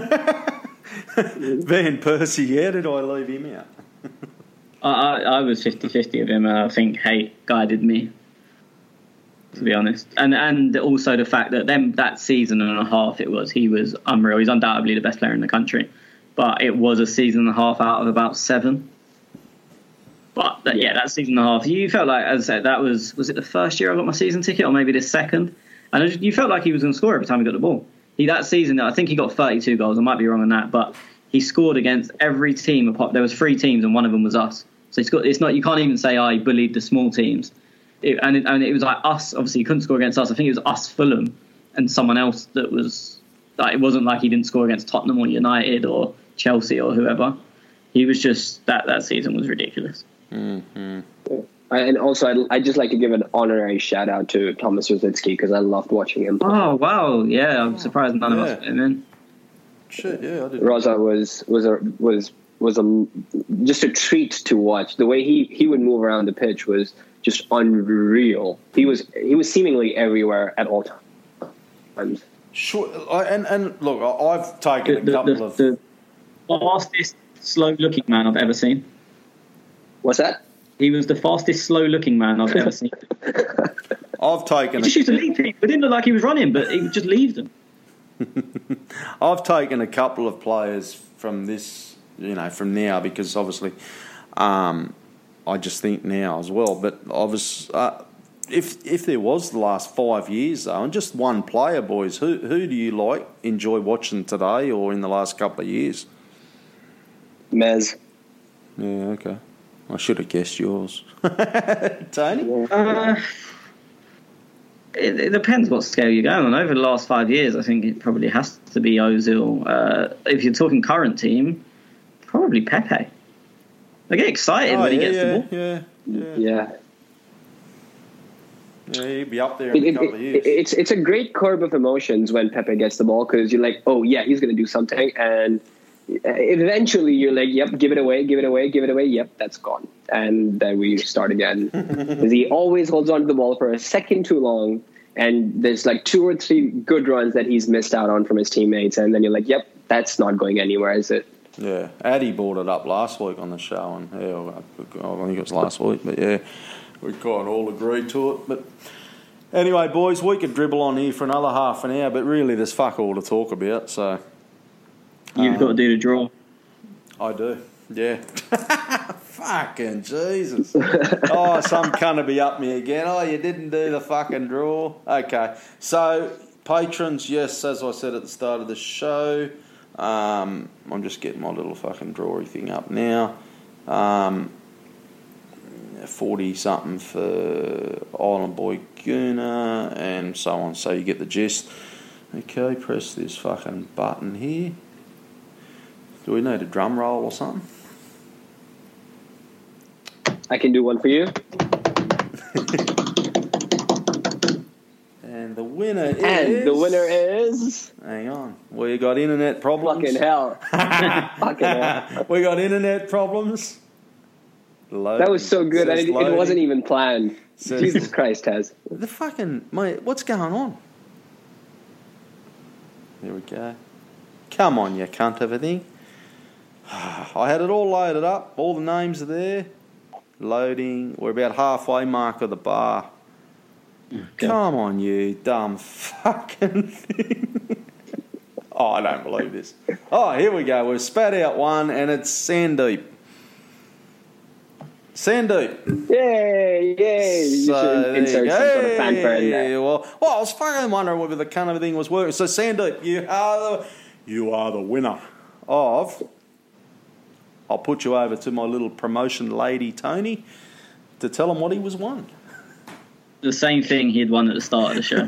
Van Persie, yeah, did I leave him out? I, I was fifty-fifty of him, and I think hate guided me, to be honest. And and also the fact that then that season and a half it was, he was unreal. He's undoubtedly the best player in the country. But it was a season and a half out of about seven. But that, yeah, that season and a half, you felt like, as I said, that was, was it the first year I got my season ticket, or maybe the second? And just, you felt like he was going to score every time he got the ball. He that season, I think he got thirty-two goals. I might be wrong on that, but he scored against every team. Apart, there was three teams, and one of them was us. So he scored, it's not, you can't even say, oh, he bullied the small teams. It, and, it, and it was like us. Obviously, he couldn't score against us. I think it was us, Fulham, and someone else that was. Like, it wasn't like he didn't score against Tottenham or United or Chelsea or whoever. He was just that that season was ridiculous. Mm-hmm. And also, I'd, I'd just like to give an honorary shout out to Thomas Rosicki because I loved watching him. Oh wow, yeah, I'm surprised none yeah. of us put him in. Shit, yeah, I did. Rosa was was a was was a just a treat to watch. The way he, he would move around the pitch was just unreal. He was he was seemingly everywhere at all times. Sure, I- and and look, I- I've taken a The, couple the, of. the fastest slow-looking man I've ever seen. What's that? He was the fastest slow-looking man I've ever seen. I've taken. He just A, used to leave people. It didn't look like he was running, but he would just leave them. I've taken a couple of players from this, you know, from now because obviously, um, I just think now as well. But I was, uh, if if there was the last five years though, and just one player, boys, who who do you like enjoy watching today or in the last couple of years? Mez. Yeah, okay. I should have guessed yours, Tony. Uh, it, it depends what scale you're going on. Over the last five years, I think it probably has to be Ozil. Uh, if you're talking current team, probably Pepe. I get excited Oh, when he yeah, gets yeah, the ball. yeah, yeah, Yeah. yeah. He'd be up there in It, a it, couple of it, years. it's it's a great curve of emotions when Pepe gets the ball because you're like, oh yeah, he's going to do something, and eventually you're like, yep, give it away, give it away, give it away. Yep, that's gone, and then we start again because he always holds on to the ball for a second too long, and there's like two or three good runs that he's missed out on from his teammates, and then you're like, yep, that's not going anywhere, is it? Yeah, Addy brought it up last week on the show, and yeah, I think it was last week, but yeah, we kind of all agreed to it. But anyway, boys, we could dribble on here for another half an hour, but really there's fuck all to talk about, so... You've um, got to do the draw. I do, yeah. Fucking Jesus. Oh, some cunt will be up me again. Oh, you didn't do the fucking draw. Okay, so patrons, yes, as I said at the start of the show, um, I'm just getting my little fucking drawy thing up now. Um, forty-something for Island Boy Guna and so on, so you get the gist. Okay, press this fucking button here. Do we need a drum roll or something? I can do one for you. And the winner is... And the winner is... Hang on. We got internet problems. Fucking hell. Fucking hell. We got internet problems. Loading. That was so good. I, Says it loading. wasn't even planned. Says- Jesus Christ, Taz. The fucking... Mate, what's going on? There we go. Come on, you cunt, everything. I had it all loaded up. All the names are there. Loading. We're about halfway mark of the bar. Okay. Come on, you dumb fucking thing. Oh, I don't believe this. Oh, here we go. We've spat out one, and it's Sandeep. Sandeep. Yay, yay. You So, should there insert you some go. sort of fanfare in there. Hey, Well, well, I was fucking wondering whether the kind of thing was working. So, Sandeep, you are the, you are the winner of... I'll put you over to my little promotion lady, Tony, to tell him what he was won. The same thing he'd won at the start of the show.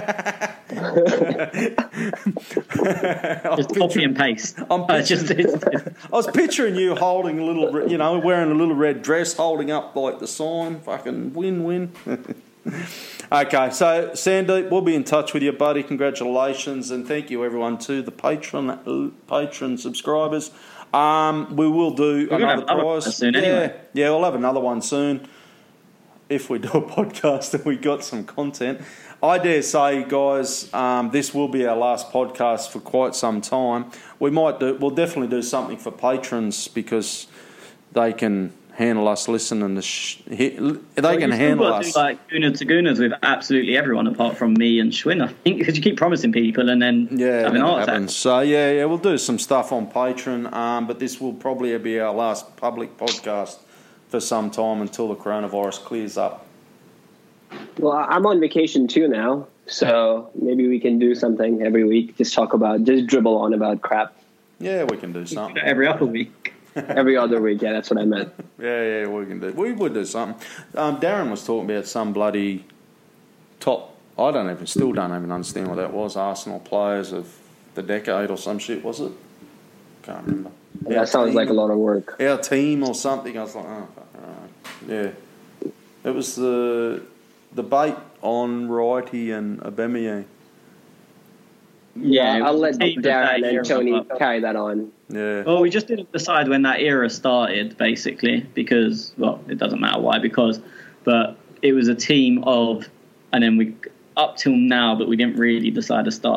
Just copy and paste. I'm Uh, just, it's, it's, I was picturing you holding a little, you know, wearing a little red dress, holding up like the sign, fucking win-win. Okay, so Sandeep, we'll be in touch with you, buddy. Congratulations, and thank you, everyone, to the patron patron subscribers. Um, we will do We're gonna another have another prize one soon yeah, anyway. yeah, we'll have another one soon. If we do a podcast and we got some content, I dare say, guys, um, this will be our last podcast for quite some time. We might do, we'll definitely do something for patrons because they can handle us listening to. Sh- they well, can you've handle still got us. to do like Guna to Gunas with absolutely everyone apart from me and Schwinn, I think, because you keep promising people and then Yeah, having that heart attacks. happens. So yeah, yeah, we'll do some stuff on Patreon, um, but this will probably be our last public podcast for some time until the coronavirus clears up. Well, I'm on vacation too now, so maybe we can do something every week. Just talk about, just dribble on about crap. Yeah, we can do something. Every other week. Every other week, yeah, that's what I meant. Yeah, yeah, we can do. We would do something. Um, Darren was talking about some bloody top. I don't even, still don't even understand what that was. Arsenal players of the decade or some shit, was it? Can't remember. That Our sounds team- like a lot of work. Our team or something. I was like, oh, fuck, all right. Yeah. It was the debate on Wrighty and Aubameyang. Yeah, it I'll was let the team of that Darren era, and Tony but- carry that on. Yeah. Well, we just didn't decide when that era started, basically, because, well, it doesn't matter why, because, but it was a team of, and then we, up till now, but we didn't really decide to start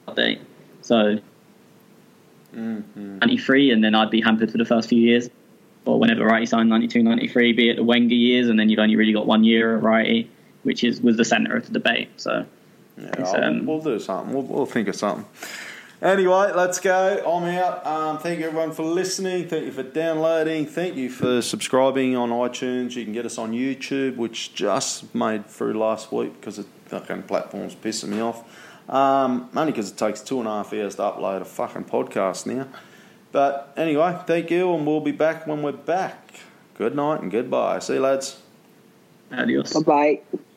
date. So Mm-hmm. ninety-three, and then I'd be hampered for the first few years. Or whenever Righty signed ninety-two, ninety-three, be it the Wenger years, and then you've only really got one year of Righty, which is was the centre of the debate. So yeah, um, we'll do something. We'll, we'll think of something. Anyway, let's go. I'm out. Um, thank you everyone for listening. Thank you for downloading. Thank you for subscribing on iTunes. You can get us on YouTube, which just made through last week because the fucking platform's pissing me off. Um, only because it takes two and a half hours to upload a fucking podcast now. But anyway, thank you, and we'll be back when we're back. Good night and goodbye. See you, lads. Adios. Bye bye.